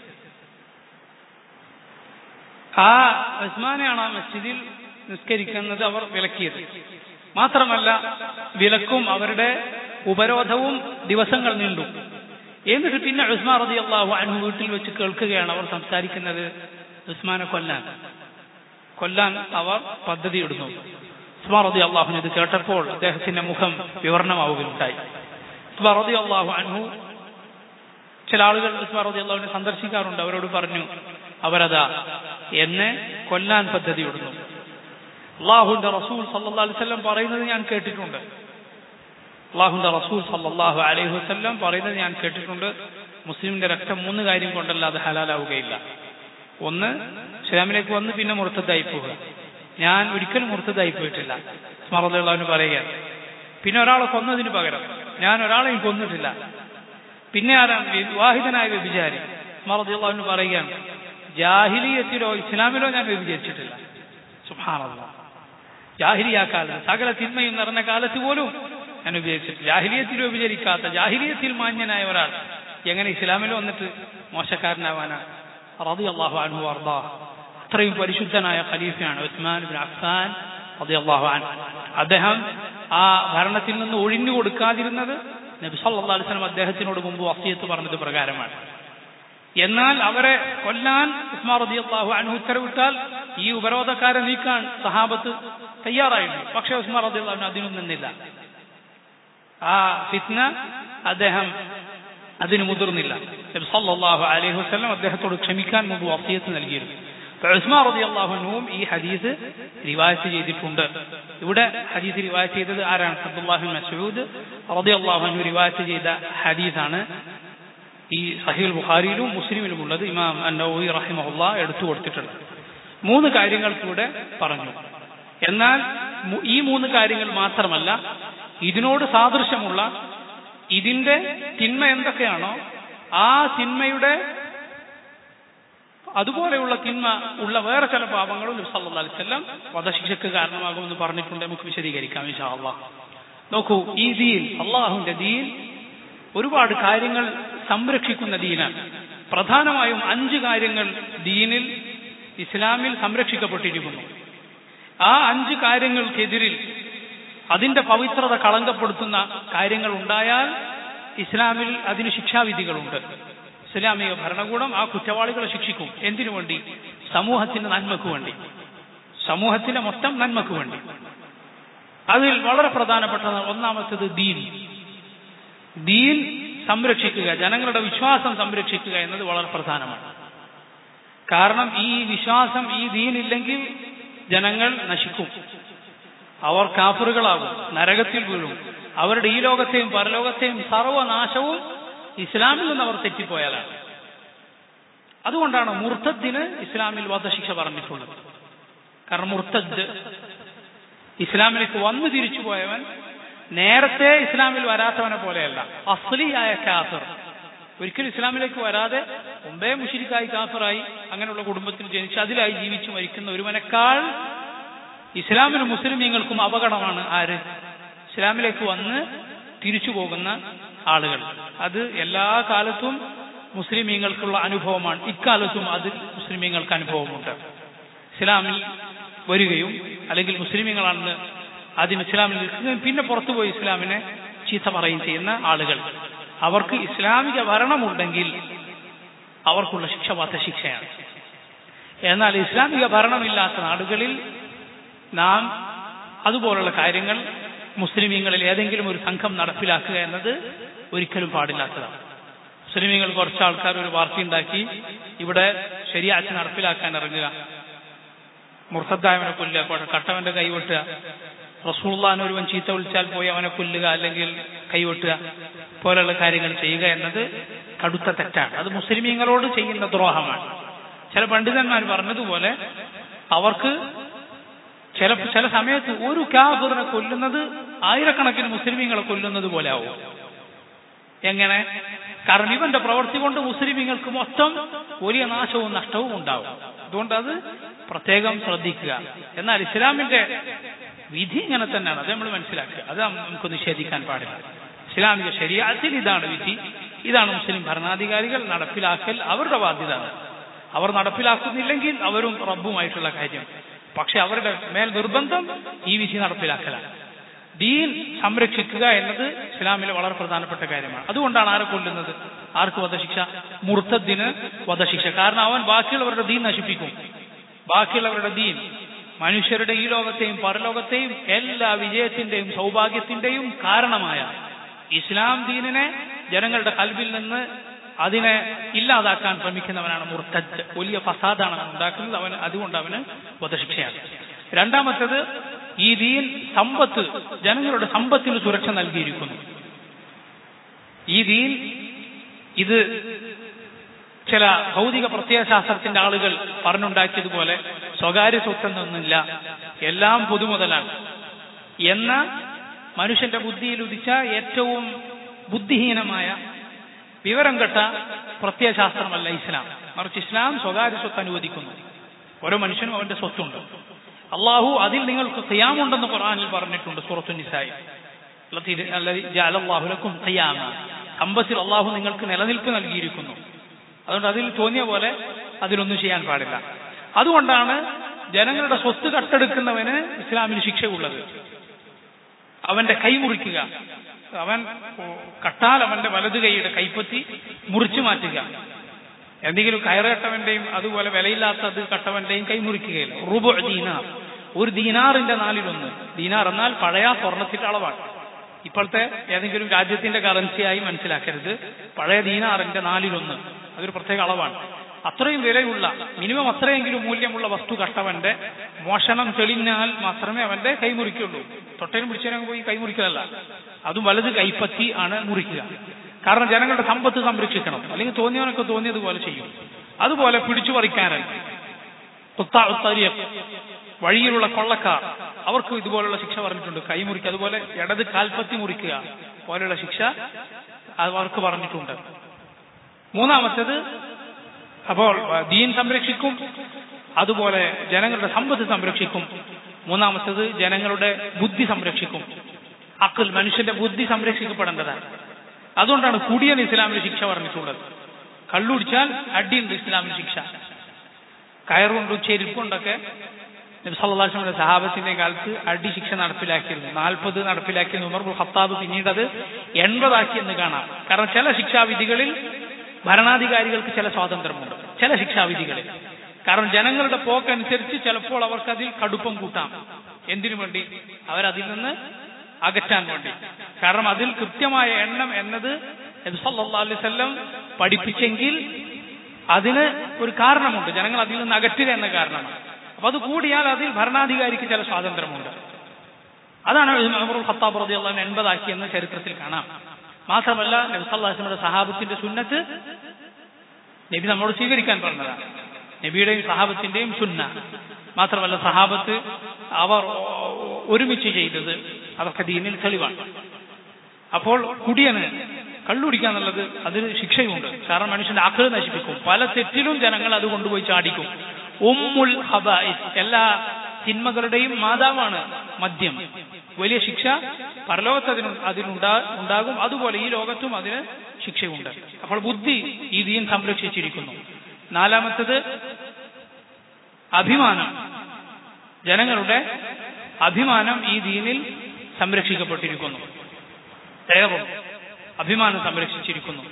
ആ ഉസ്മാനെയാണ് ആ മസ്ജിദിൽ നിസ്കരിക്കുന്നത് അവർ വിലക്കിയത്. മാത്രമല്ല, വിലക്കും അവരുടെ ഉപരോധവും ദിവസങ്ങൾ നീണ്ടു. എന്നിട്ട് പിന്നെ ഉസ്മാൻ റളിയല്ലാഹു അൻഹു വീട്ടിൽ വെച്ച് കേൾക്കുകയാണ് അവർ സംസാരിക്കുന്നത് ഉസ്മാനെ കൊല്ലാൻ കൊല്ലാൻ അവർ പദ്ധതി ഇടുന്നു. ഉസ്മാൻ റളിയല്ലാഹു അൻഹു ഇത് കേട്ടപ്പോൾ അദ്ദേഹത്തിന്റെ മുഖം വിവരണമാവുകയുണ്ടായി. ഉസ്മാൻ റളിയല്ലാഹു അൻഹു, ചില ആളുകൾ ഉസ്മാൻ റളിയല്ലാഹു അൻഹു സന്ദർശിക്കാറുണ്ട്, അവരോട് പറഞ്ഞു അവരതാ എന്നെ കൊല്ലാൻ പദ്ധതി ഇടുന്നു. അല്ലാഹുവിന്റെ റസൂൽ സല്ലല്ലാഹു അലൈഹി വസല്ലം പറയുന്നത് ഞാൻ കേട്ടിട്ടുണ്ട് അല്ലാഹുവിന്റെ റസൂൽ സല്ലല്ലാഹു അലൈഹി വസല്ലം പറയുന്നത് ഞാൻ കേട്ടിട്ടുണ്ട് മുസ്ലിമിന്റെ രക്തം മൂന്ന് കാര്യം കൊണ്ടല്ലാതെ ഹലാലാവുകയില്ല. ഒന്ന്, ഇസ്ലാമിലേക്ക് വന്ന് പിന്നെ മുർത്തദായി പോവുക. ഞാൻ ഒരിക്കലും മുർത്തദായി പോയിട്ടില്ല, ഉസ്മാൻ റളിയല്ലാഹു അൻഹു പറയുകയാണ്. പിന്നെ ഒരാളെ കൊന്നതിന് പകരം ഞാൻ ഒരാളെയും കൊന്നിട്ടില്ല. പിന്നെ ആരാണ്? വിവാഹിതനായ വ്യഭിചാരി. ഉസ്മാൻ റളിയല്ലാഹു അൻഹു പറയുകയാണ്, ജാഹിലിയത്തിലോ ഇസ്ലാമിലോ ഞാൻ വ്യഭിചരിച്ചിട്ടില്ല. സുബ്ഹാനല്ലാഹ്. ജാഹിലിയ കാലത്ത്, സകല തിന്മയും നിറഞ്ഞ കാലത്ത് പോലും ഞാൻ ഉപയോഗിച്ചിട്ടില്ല. ജാഹിലിയത്തിൽ ഉപചരിക്കാത്ത, ജാഹിലിയത്തിൽ മാന്യനായ ഒരാൾ എങ്ങനെ ഇസ്ലാമിൽ വന്നിട്ട് മോശക്കാരനാവാനാണ്? റളിയല്ലാഹു അൻഹു വഅർദാഹ്. അത്രയും പരിശുദ്ധനായ ഖലീഫയാണ് ഉസ്മാൻ ഇബ്നു അഫ്ഫാൻ റളിയല്ലാഹു അൻഹു. അദ്ദേഹം ആ ഭരണത്തിൽ നിന്ന് ഒഴിഞ്ഞു കൊടുക്കാതിരുന്നത് നബി സല്ലല്ലാഹു അലൈഹി വസല്ലം അദ്ദേഹത്തിനോട് മുമ്പ് വസിയത്ത് പറഞ്ഞത് പ്രകാരമാണ്. എന്നാൽ അവരെ കൊല്ലാൻ ഉസ്മാൻ റളിയല്ലാഹു അൻഹു ഉത്തരവിട്ടാൽ ഈ ഉപരോധക്കാരെ നീക്കാൻ സഹാബത്ത് തയ്യാറായിരുന്നു. പക്ഷേ ഉസ്മാൻ റളിയല്ലാഹു അൻഹു അതിനും നിന്നില്ല. ആ ഫിത്ന അദ്ദേഹം അതിന് മുതിർന്നില്ല. നബി സല്ലല്ലാഹു അലൈഹി വസല്ലം അദ്ദേഹത്തോട് ക്ഷമിക്കാൻ മുമ്പ് വസിയത്ത് നൽകിയിരുന്നു. ഉസ്മാൻ റളിയല്ലാഹു അൻഹുവും ഈ ഹദീസ് റിവായത്ത് ചെയ്തിട്ടുണ്ട്. ഇവിടെ ഹദീസ് റിവായത്ത് ചെയ്തത് ആരാണ്? അബ്ദുല്ലാഹി ഇബ്നു മസ്ഊദ് റളിയല്ലാഹു അൻഹു റിവായത്ത് ചെയ്ത ഹദീസാണ്. ഈ സഹീഹുൽ ബുഖാരിയിലും മുസ്ലിമിലുമുള്ളത് ഇമാം അൻ-നവവി റഹിമഹുല്ലാഹ് എടുത്തു കൊടുത്തിട്ടുണ്ട്. മൂന്ന് കാര്യങ്ങൾ കൂടെ പറഞ്ഞു. എന്നാൽ ഈ മൂന്ന് കാര്യങ്ങൾ മാത്രമല്ല, ഇതിനോട് സാദൃശ്യമുള്ള ഇതിന്റെ തിന്മ എന്തൊക്കെയാണോ ആ തിന്മയുടെ അതുപോലെയുള്ള തിന്മ ഉള്ള വേറെ ചില പാപങ്ങളും നബി സല്ലല്ലാഹു അലൈഹി വസല്ലം വധശിക്ഷയ്ക്ക് കാരണമാകുമെന്ന് പറഞ്ഞിട്ടുണ്ട്. നമുക്ക് വിശദീകരിക്കാം ഇൻഷാ അല്ലാഹ്. നോക്കൂ, ഈ ദീൻ, അള്ളാഹുവിന്റെ ദീൻ ഒരുപാട് കാര്യങ്ങൾ സംരക്ഷിക്കുന്ന ദീനാണ്. പ്രധാനമായും അഞ്ച് കാര്യങ്ങൾ ദീനിൽ, ഇസ്ലാമിൽ സംരക്ഷിക്കപ്പെട്ടിരിക്കുന്നു. ആ അഞ്ച് കാര്യങ്ങൾക്കെതിരിൽ അതിന്റെ പവിത്രത കളങ്കപ്പെടുത്തുന്ന കാര്യങ്ങൾ ഉണ്ടായാൽ ഇസ്ലാമിൽ അതിന് ശിക്ഷാവിധികളുണ്ട്. ഇസ്ലാമിക ഭരണകൂടം ആ കുറ്റവാളികളെ ശിക്ഷിക്കും. എന്തിനു വേണ്ടി? സമൂഹത്തിന്റെ നന്മക്ക് വേണ്ടി, സമൂഹത്തിന്റെ മൊത്തം നന്മക്ക് വേണ്ടി. അതിൽ വളരെ പ്രധാനപ്പെട്ട ഒന്നാമത്തേത് ദീൻ. ദീൻ സംരക്ഷിക്കുക, ജനങ്ങളുടെ വിശ്വാസം സംരക്ഷിക്കുക എന്നത് വളരെ പ്രധാനമാണ്. കാരണം ഈ വിശ്വാസം, ഈ ദീൻ ഇല്ലെങ്കിൽ ജനങ്ങൾ നശിക്കും, അവർ കാഫിറുകളാകും, നരകത്തിൽ വീഴും. അവരുടെ ഈ ലോകത്തെയും പരലോകത്തെയും സർവനാശവും ഇസ്ലാമിൽ നിന്ന് അവർ തെറ്റിപ്പോയാലാണ്. അതുകൊണ്ടാണ് മുർത്തദ്ദിന് ഇസ്ലാമിൽ വധശിക്ഷ പറഞ്ഞിട്ടുള്ളത്. കാരണം മുർത്തദ്, ഇസ്ലാമിലേക്ക് വന്നു തിരിച്ചുപോയവൻ നേരത്തെ ഇസ്ലാമിൽ വരാത്തവനെ പോലെയല്ല. അസ്ലിയായ കാഫിർ, ഒരിക്കലും ഇസ്ലാമിലേക്ക് വരാതെ മുമ്പേ മുശ്രിക്കായി കാഫിറായി അങ്ങനെയുള്ള കുടുംബത്തിൽ ജനിച്ച് അതിലായി ജീവിച്ചു മരിക്കുന്ന ഒരുവനേക്കാൾ ഇസ്ലാമിനും മുസ്ലിമീങ്ങൾക്കും അപകടമാണ് ആര്? ഇസ്ലാമിലേക്ക് വന്ന് തിരിച്ചു പോകുന്ന ആളുകൾ. അത് എല്ലാ കാലത്തും മുസ്ലിമീങ്ങൾക്കുള്ള അനുഭവമാണ്. ഇക്കാലത്തും അത് മുസ്ലിമീങ്ങൾക്ക് അനുഭവമുണ്ട്. ഇസ്ലാമിൽ വരികയും അല്ലെങ്കിൽ മുസ്ലിമീങ്ങളാണെന്ന് ആദ്യം ഇസ്ലാമിൽ നിൽക്കുകയും പിന്നെ പുറത്തുപോയി ഇസ്ലാമിനെ ചീത്ത പറയുകയും ചെയ്യുന്ന ആളുകൾ, അവർക്ക് ഇസ്ലാമിക ഭരണമുണ്ടെങ്കിൽ അവർക്കുള്ള ശിക്ഷ വധശിക്ഷയാണ്. എന്നാൽ ഇസ്ലാമിക ഭരണമില്ലാത്ത നാടുകളിൽ നാം അതുപോലുള്ള കാര്യങ്ങൾ മുസ്ലിമീങ്ങളിൽ ഏതെങ്കിലും ഒരു സംഘം നടപ്പിലാക്കുക എന്നത് ഒരിക്കലും പാടില്ലാത്തതാണ്. മുസ്ലിമീങ്ങൾ കുറച്ച് ആൾക്കാർ ഒരു പാർട്ടി ഉണ്ടാക്കി ഇവിടെ ശരിയാച്ച് നടപ്പിലാക്കാൻ ഇറങ്ങുക, മുർത്തദ്ദായവനെ കൊല്ലുക, കട്ടവന്റെ കൈവെട്ടുക, റസൂലുള്ളാഹിനെ ഒരുവൻ ചീത്ത വിളിച്ചാൽ പോയി അവനെ കൊല്ലുക അല്ലെങ്കിൽ കൈവെട്ടുക പോലെയുള്ള കാര്യങ്ങൾ ചെയ്യുക എന്നത് കടുത്ത തെറ്റാണ്. അത് മുസ്ലിമീങ്ങളോട് ചെയ്യുന്ന ദ്രോഹമാണ്. ചില പണ്ഡിതന്മാർ പറഞ്ഞതുപോലെ അവർക്ക് ചില ചില സമയത്ത് ഒരു കാഫിറിനെ കൊല്ലുന്നത് ആയിരക്കണക്കിന് മുസ്ലിമീങ്ങളെ കൊല്ലുന്നത് പോലെ ആവും. എങ്ങനെ? കാരണം ഇവന്റെ പ്രവൃത്തി കൊണ്ട് മുസ്ലിമീങ്ങൾക്ക് മൊത്തം വലിയ നാശവും നഷ്ടവും ഉണ്ടാവും. അതുകൊണ്ട് അത് പ്രത്യേകം ശ്രദ്ധിക്കുക. എന്നാൽ ഇസ്ലാമിന്റെ വിധി ഇങ്ങനെ തന്നെയാണ്, അത് നമ്മൾ മനസ്സിലാക്കുക. അത് നമുക്ക് നിഷേധിക്കാൻ പാടില്ല. ഇസ്ലാമിക ശരീഅത്തിൽ ഇതാണ് വിധി, ഇതാണ് മുസ്ലിം ഭരണാധികാരികൾ നടപ്പിലാക്കൽ അവരുടെ ബാധ്യത. അവർ നടപ്പിലാക്കുന്നില്ലെങ്കിൽ അവരും റബ്ബുമായിട്ടുള്ള കാര്യം. പക്ഷെ അവരുടെ മേൽ നിർബന്ധം ഈ വിധി നടപ്പിലാക്കലാണ്. ദീൻ സംരക്ഷിക്കുക എന്നത് ഇസ്ലാമിലെ വളരെ പ്രധാനപ്പെട്ട കാര്യമാണ്. അതുകൊണ്ടാണ് ആരെ കൊല്ലുന്നത്? ആർക്ക് വധശിക്ഷ? മുർത്തദ്ദിന് വധശിക്ഷ. കാരണം അവൻ ബാക്കിയുള്ളവരുടെ ദീൻ നശിപ്പിക്കും. ബാക്കിയുള്ളവരുടെ ദീൻ മനുഷ്യരുടെ ഈ ലോകത്തെയും പരലോകത്തെയും എല്ലാ വിജയത്തിന്റെയും സൗഭാഗ്യത്തിന്റെയും കാരണമായ ഇസ്ലാം ദീനിനെ ജനങ്ങളുടെ കൽബിൽ നിന്ന് അതിനെ ഇല്ലാതാക്കാൻ ശ്രമിക്കുന്നവനാണ് മുർത്തദ്. വലിയ ഫസാദാണ് അവൻ ഉണ്ടാക്കുന്നത്. അവൻ അതുകൊണ്ട് അവന് വധശിക്ഷയാണ്. രണ്ടാമത്തേത്, ഈ ദീൻ സമ്പത്ത്, ജനങ്ങളുടെ സമ്പത്തിന് സുരക്ഷ നൽകിയിരിക്കുന്നു. ഈ ദീൻ ഇത് ചില ഭൗതിക പ്രത്യയശാസ്ത്രത്തിന്റെ ആളുകൾ പറഞ്ഞുണ്ടാക്കിയതുപോലെ സ്വകാര്യ സ്വത്തൊന്നുമില്ല, എല്ലാം പൊതുമുതലാണ് എന്ന മനുഷ്യന്റെ ബുദ്ധിയിൽ ഉദിച്ച ഏറ്റവും ബുദ്ധിഹീനമായ വിവരം കെട്ട പ്രത്യയശാസ്ത്രമല്ല ഇസ്ലാം. മറിച്ച് ഇസ്ലാം സ്വകാര്യ സ്വത്ത് അനുവദിക്കുന്നു. ഓരോ മനുഷ്യനും അവന്റെ സ്വത്തുണ്ട്. അള്ളാഹു അതിൽ നിങ്ങൾക്ക് ഖിയാമുണ്ടെന്ന് ഖുർആനിൽ പറഞ്ഞിട്ടുണ്ട്. സൂറത്തുൻ നിസായിൽ ജഅലല്ലാഹു ലക്കും ഖിയാമ, സമ്പത്തിൽ അള്ളാഹു നിങ്ങൾക്ക് നിലനിൽപ്പ് നൽകിയിരിക്കുന്നു. അതുകൊണ്ട് അതിൽ തോന്നിയ പോലെ അതിലൊന്നും ചെയ്യാൻ പാടില്ല. അതുകൊണ്ടാണ് ജനങ്ങളുടെ സ്വത്ത് കട്ടെടുക്കുന്നവന് ഇസ്ലാമിൽ ശിക്ഷയുള്ളത്. അവന്റെ കൈ മുറിക്കുക, അവൻ കട്ടാൽ അവന്റെ വലതു കൈയുടെ കൈപ്പത്തി മുറിച്ചു മാറ്റുക. എന്തെങ്കിലും കയറേട്ടവന്റെയും അതുപോലെ വിലയില്ലാത്തത് കട്ടവന്റെയും കൈ മുറിക്കുകയില്ല. റുബു ദീനാർ, ഒരു ദീനാറിന്റെ നാലിലൊന്ന്. ദീനാർ എന്നാൽ പഴയ സ്വർണത്തിന്റെ അളവാണ്. ഇപ്പോഴത്തെ ഏതെങ്കിലും രാജ്യത്തിന്റെ കറൻസിയായി മനസ്സിലാക്കരുത്. പഴയ ദീനാറിന്റെ നാലിലൊന്ന്, അതൊരു പ്രത്യേക അളവാണ്. അത്രയും വിലയുള്ള, മിനിമം അത്രയെങ്കിലും മൂല്യമുള്ള വസ്തു കട്ടവന്റെ മോഷണം തെളിഞ്ഞാൽ മാത്രമേ അവന്റെ കൈ മുറിക്കുള്ളൂ. തൊട്ടേനും പിടിച്ചതിനും പോയി കൈ മുറിക്കലല്ല, അതും വലത് കൈപ്പത്തി ആണ് മുറിക്കുക. കാരണം ജനങ്ങളുടെ സമ്പത്ത് സംരക്ഷിക്കണം, അല്ലെങ്കിൽ തോന്നിയവനൊക്കെ തോന്നിയതുപോലെ ചെയ്യും. അതുപോലെ പിടിച്ചു പറിക്കാരൻ, വഴിയിലുള്ള കൊള്ളക്കാർ, അവർക്ക് ഇതുപോലുള്ള ശിക്ഷ പറഞ്ഞിട്ടുണ്ട്. കൈമുറിക്കുക, അതുപോലെ ഇടത് കാൽപ്പത്തി മുറിക്കുക പോലെയുള്ള ശിക്ഷ അവർക്ക് പറഞ്ഞിട്ടുണ്ട്. മൂന്നാമത്തേത്, അപ്പോൾ ദീൻ സംരക്ഷിക്കും, അതുപോലെ ജനങ്ങളുടെ സമ്പത്ത് സംരക്ഷിക്കും. മൂന്നാമത്തേത് ജനങ്ങളുടെ ബുദ്ധി സംരക്ഷിക്കും. അഖൽ, മനുഷ്യന്റെ ബുദ്ധി സംരക്ഷിക്കപ്പെടേണ്ടതാണ്. അതുകൊണ്ടാണ് കുടിയൻ ഇസ്ലാമിൽ ശിക്ഷ പറഞ്ഞിട്ടുള്ളത്. കള്ളുടിച്ചാൽ അടിയുണ്ട് ഇസ്ലാമിൽ ശിക്ഷ. കയറുകൊണ്ടും ചെരുപ്പുകൊണ്ടൊക്കെ നബി സല്ലല്ലാഹു അലൈഹി വസല്ലം സഹാബത്തിന്റെ കാലത്ത് അടി ശിക്ഷ നടപ്പിലാക്കിയിരുന്നു. നാൽപ്പത് നടപ്പിലാക്കിയ ഉമർ ഇബ്നുൽ ഖത്താബ് പിന്നീട് അത് എൺപതാക്കി എന്ന് കാണാം. കാരണം ചില ശിക്ഷാവിധികളിൽ ഭരണാധികാരികൾക്ക് ചില സ്വാതന്ത്ര്യമുണ്ട്, ചില ശിക്ഷാവിധികളിൽ. കാരണം ജനങ്ങളുടെ പോക്കനുസരിച്ച് ചിലപ്പോൾ അവർക്കതിൽ കടുപ്പം കൂട്ടാം. എന്തിനു വേണ്ടി? അവരതിൽ നിന്ന് അകറ്റാൻ വേണ്ടി. കാരണം അതിൽ കൃത്യമായ എണ്ണം എന്നത് നബി സല്ലല്ലാഹു അലൈഹി വസല്ലം പഠിപ്പിച്ചെങ്കിൽ അതിന് ഒരു കാരണമുണ്ട്, ജനങ്ങൾ അതിൽ നിന്ന് അകറ്റുക എന്ന കാരണമാണ്. അപ്പൊ അത് കൂടിയാൽ അതിൽ ഭരണാധികാരിക്ക് ചില സ്വാതന്ത്ര്യമുണ്ട്. അതാണ് ഉമർ ഇബ്നുൽ ഖത്താബ് റളിയല്ലാഹു അൻഹു എൺപതാക്കിയെന്ന് ചരിത്രത്തിൽ കാണാം. മാത്രമല്ല നബി സല്ലല്ലാഹു അലൈഹി വസല്ലം സഹാബത്തിന്റെ സുന്നത്ത് നബി നമ്മോട് സ്വീകരിക്കാൻ പറഞ്ഞതാണ്, നബിയുടെയും സഹാബത്തിന്റെയും സുന്ന. മാത്രമല്ല സഹാബത്ത് അവർ ഒരുമിച്ച് ചെയ്തത് അതൊക്കെ ദീനിൽ തെളിവാണ്. അപ്പോൾ കുടിയന് കള്ളുടിക്കുക എന്നുള്ളത് അതിന് ശിക്ഷയുണ്ട്. കാരണം മനുഷ്യന്റെ അഖൽ നശിപ്പിക്കും, പല തെറ്റിലും ജനങ്ങൾ അത് കൊണ്ടുപോയി ചാടിക്കും. ഉമ്മുൽ ഖബായിസ്, എല്ലാ തിന്മകളുടെയും മാതാവാണ് മദ്യം. വലിയ ശിക്ഷ പരലോകത്ത് അതിന് അതിനുണ്ടാ ഉണ്ടാകും അതുപോലെ ഈ ലോകത്തും അതിന് ശിക്ഷയുണ്ട്. അപ്പോൾ ബുദ്ധി ഈ ദീൻ സംരക്ഷിച്ചിരിക്കുന്നു. നാലാമത്തത് അഭിമാനം, ജനങ്ങളുടെ അഭിമാനം ഈ ദീനിൽ സംരക്ഷിക്കപ്പെട്ടിരിക്കുന്നു. തേറും അഭിമാനം സംരക്ഷിച്ചിരിക്കുന്നു.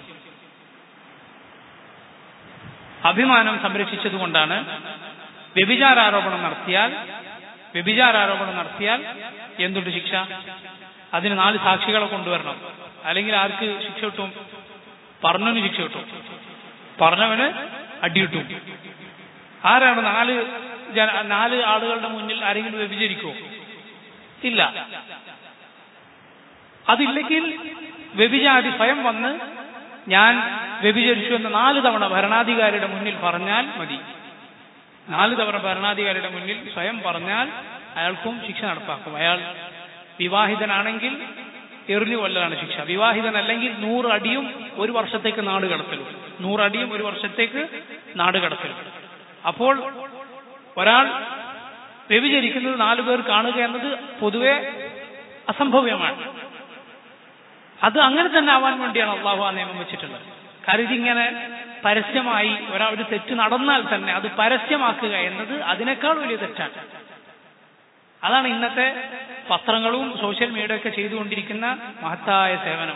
അഭിമാനം സംരക്ഷിച്ചതുകൊണ്ടാണ് വ്യഭിചാരാരോപണം നടത്തിയാൽ വ്യഭിചാരാരോപണം നടത്തിയാൽ എന്തുണ്ട് ശിക്ഷ? അതിന് നാല് സാക്ഷികളെ കൊണ്ടുവരണം. അല്ലെങ്കിൽ ആർക്ക് ശിക്ഷ കിട്ടും? പറഞ്ഞവന് ശിക്ഷ കിട്ടും, പറഞ്ഞവന് അടി കിട്ടും. ആരാണ് നാല് ജന നാല് ആളുകളുടെ മുന്നിൽ ആരെങ്കിലും വ്യഭിചരിക്കുമോ? ഇല്ല. അതില്ലെങ്കിൽ വ്യഭിചാരി സ്വയം വന്ന് ഞാൻ വ്യഭിചരിച്ചു എന്ന് നാല് തവണ ഭരണാധികാരിയുടെ മുന്നിൽ പറഞ്ഞാൽ മതി. നാല് തവണ ഭരണാധികാരിയുടെ മുന്നിൽ സ്വയം പറഞ്ഞാൽ അയാൾക്കും ശിക്ഷ നടപ്പാക്കും. അയാൾ വിവാഹിതനാണെങ്കിൽ എറിഞ്ഞു കൊല്ലലാണ് ശിക്ഷ. വിവാഹിതനല്ലെങ്കിൽ നൂറ് അടിയും ഒരു വർഷത്തേക്ക് നാട് കടത്തലും. നൂറടിയും ഒരു വർഷത്തേക്ക് നാട് കടത്തലും. അപ്പോൾ ഒരാൾ വ്യഭിചരിക്കുന്നത് നാലു പേർ കാണുക എന്നത് പൊതുവെ അസംഭവ്യമാണ്. അത് അങ്ങനെ തന്നെ ആവാൻ വേണ്ടിയാണ് അള്ളാഹു ആ നിയമം വെച്ചിട്ടുള്ളത്. കാരണം ഇതിങ്ങനെ പരസ്യമായി ഒരാൾ ഒരു തെറ്റ് നടന്നാൽ തന്നെ അത് പരസ്യമാക്കുക എന്നത് അതിനേക്കാൾ വലിയ തെറ്റാണ്. അതാണ് ഇന്നത്തെ പത്രങ്ങളും സോഷ്യൽ മീഡിയ ഒക്കെ ചെയ്തുകൊണ്ടിരിക്കുന്ന മഹത്തായ സേവനം.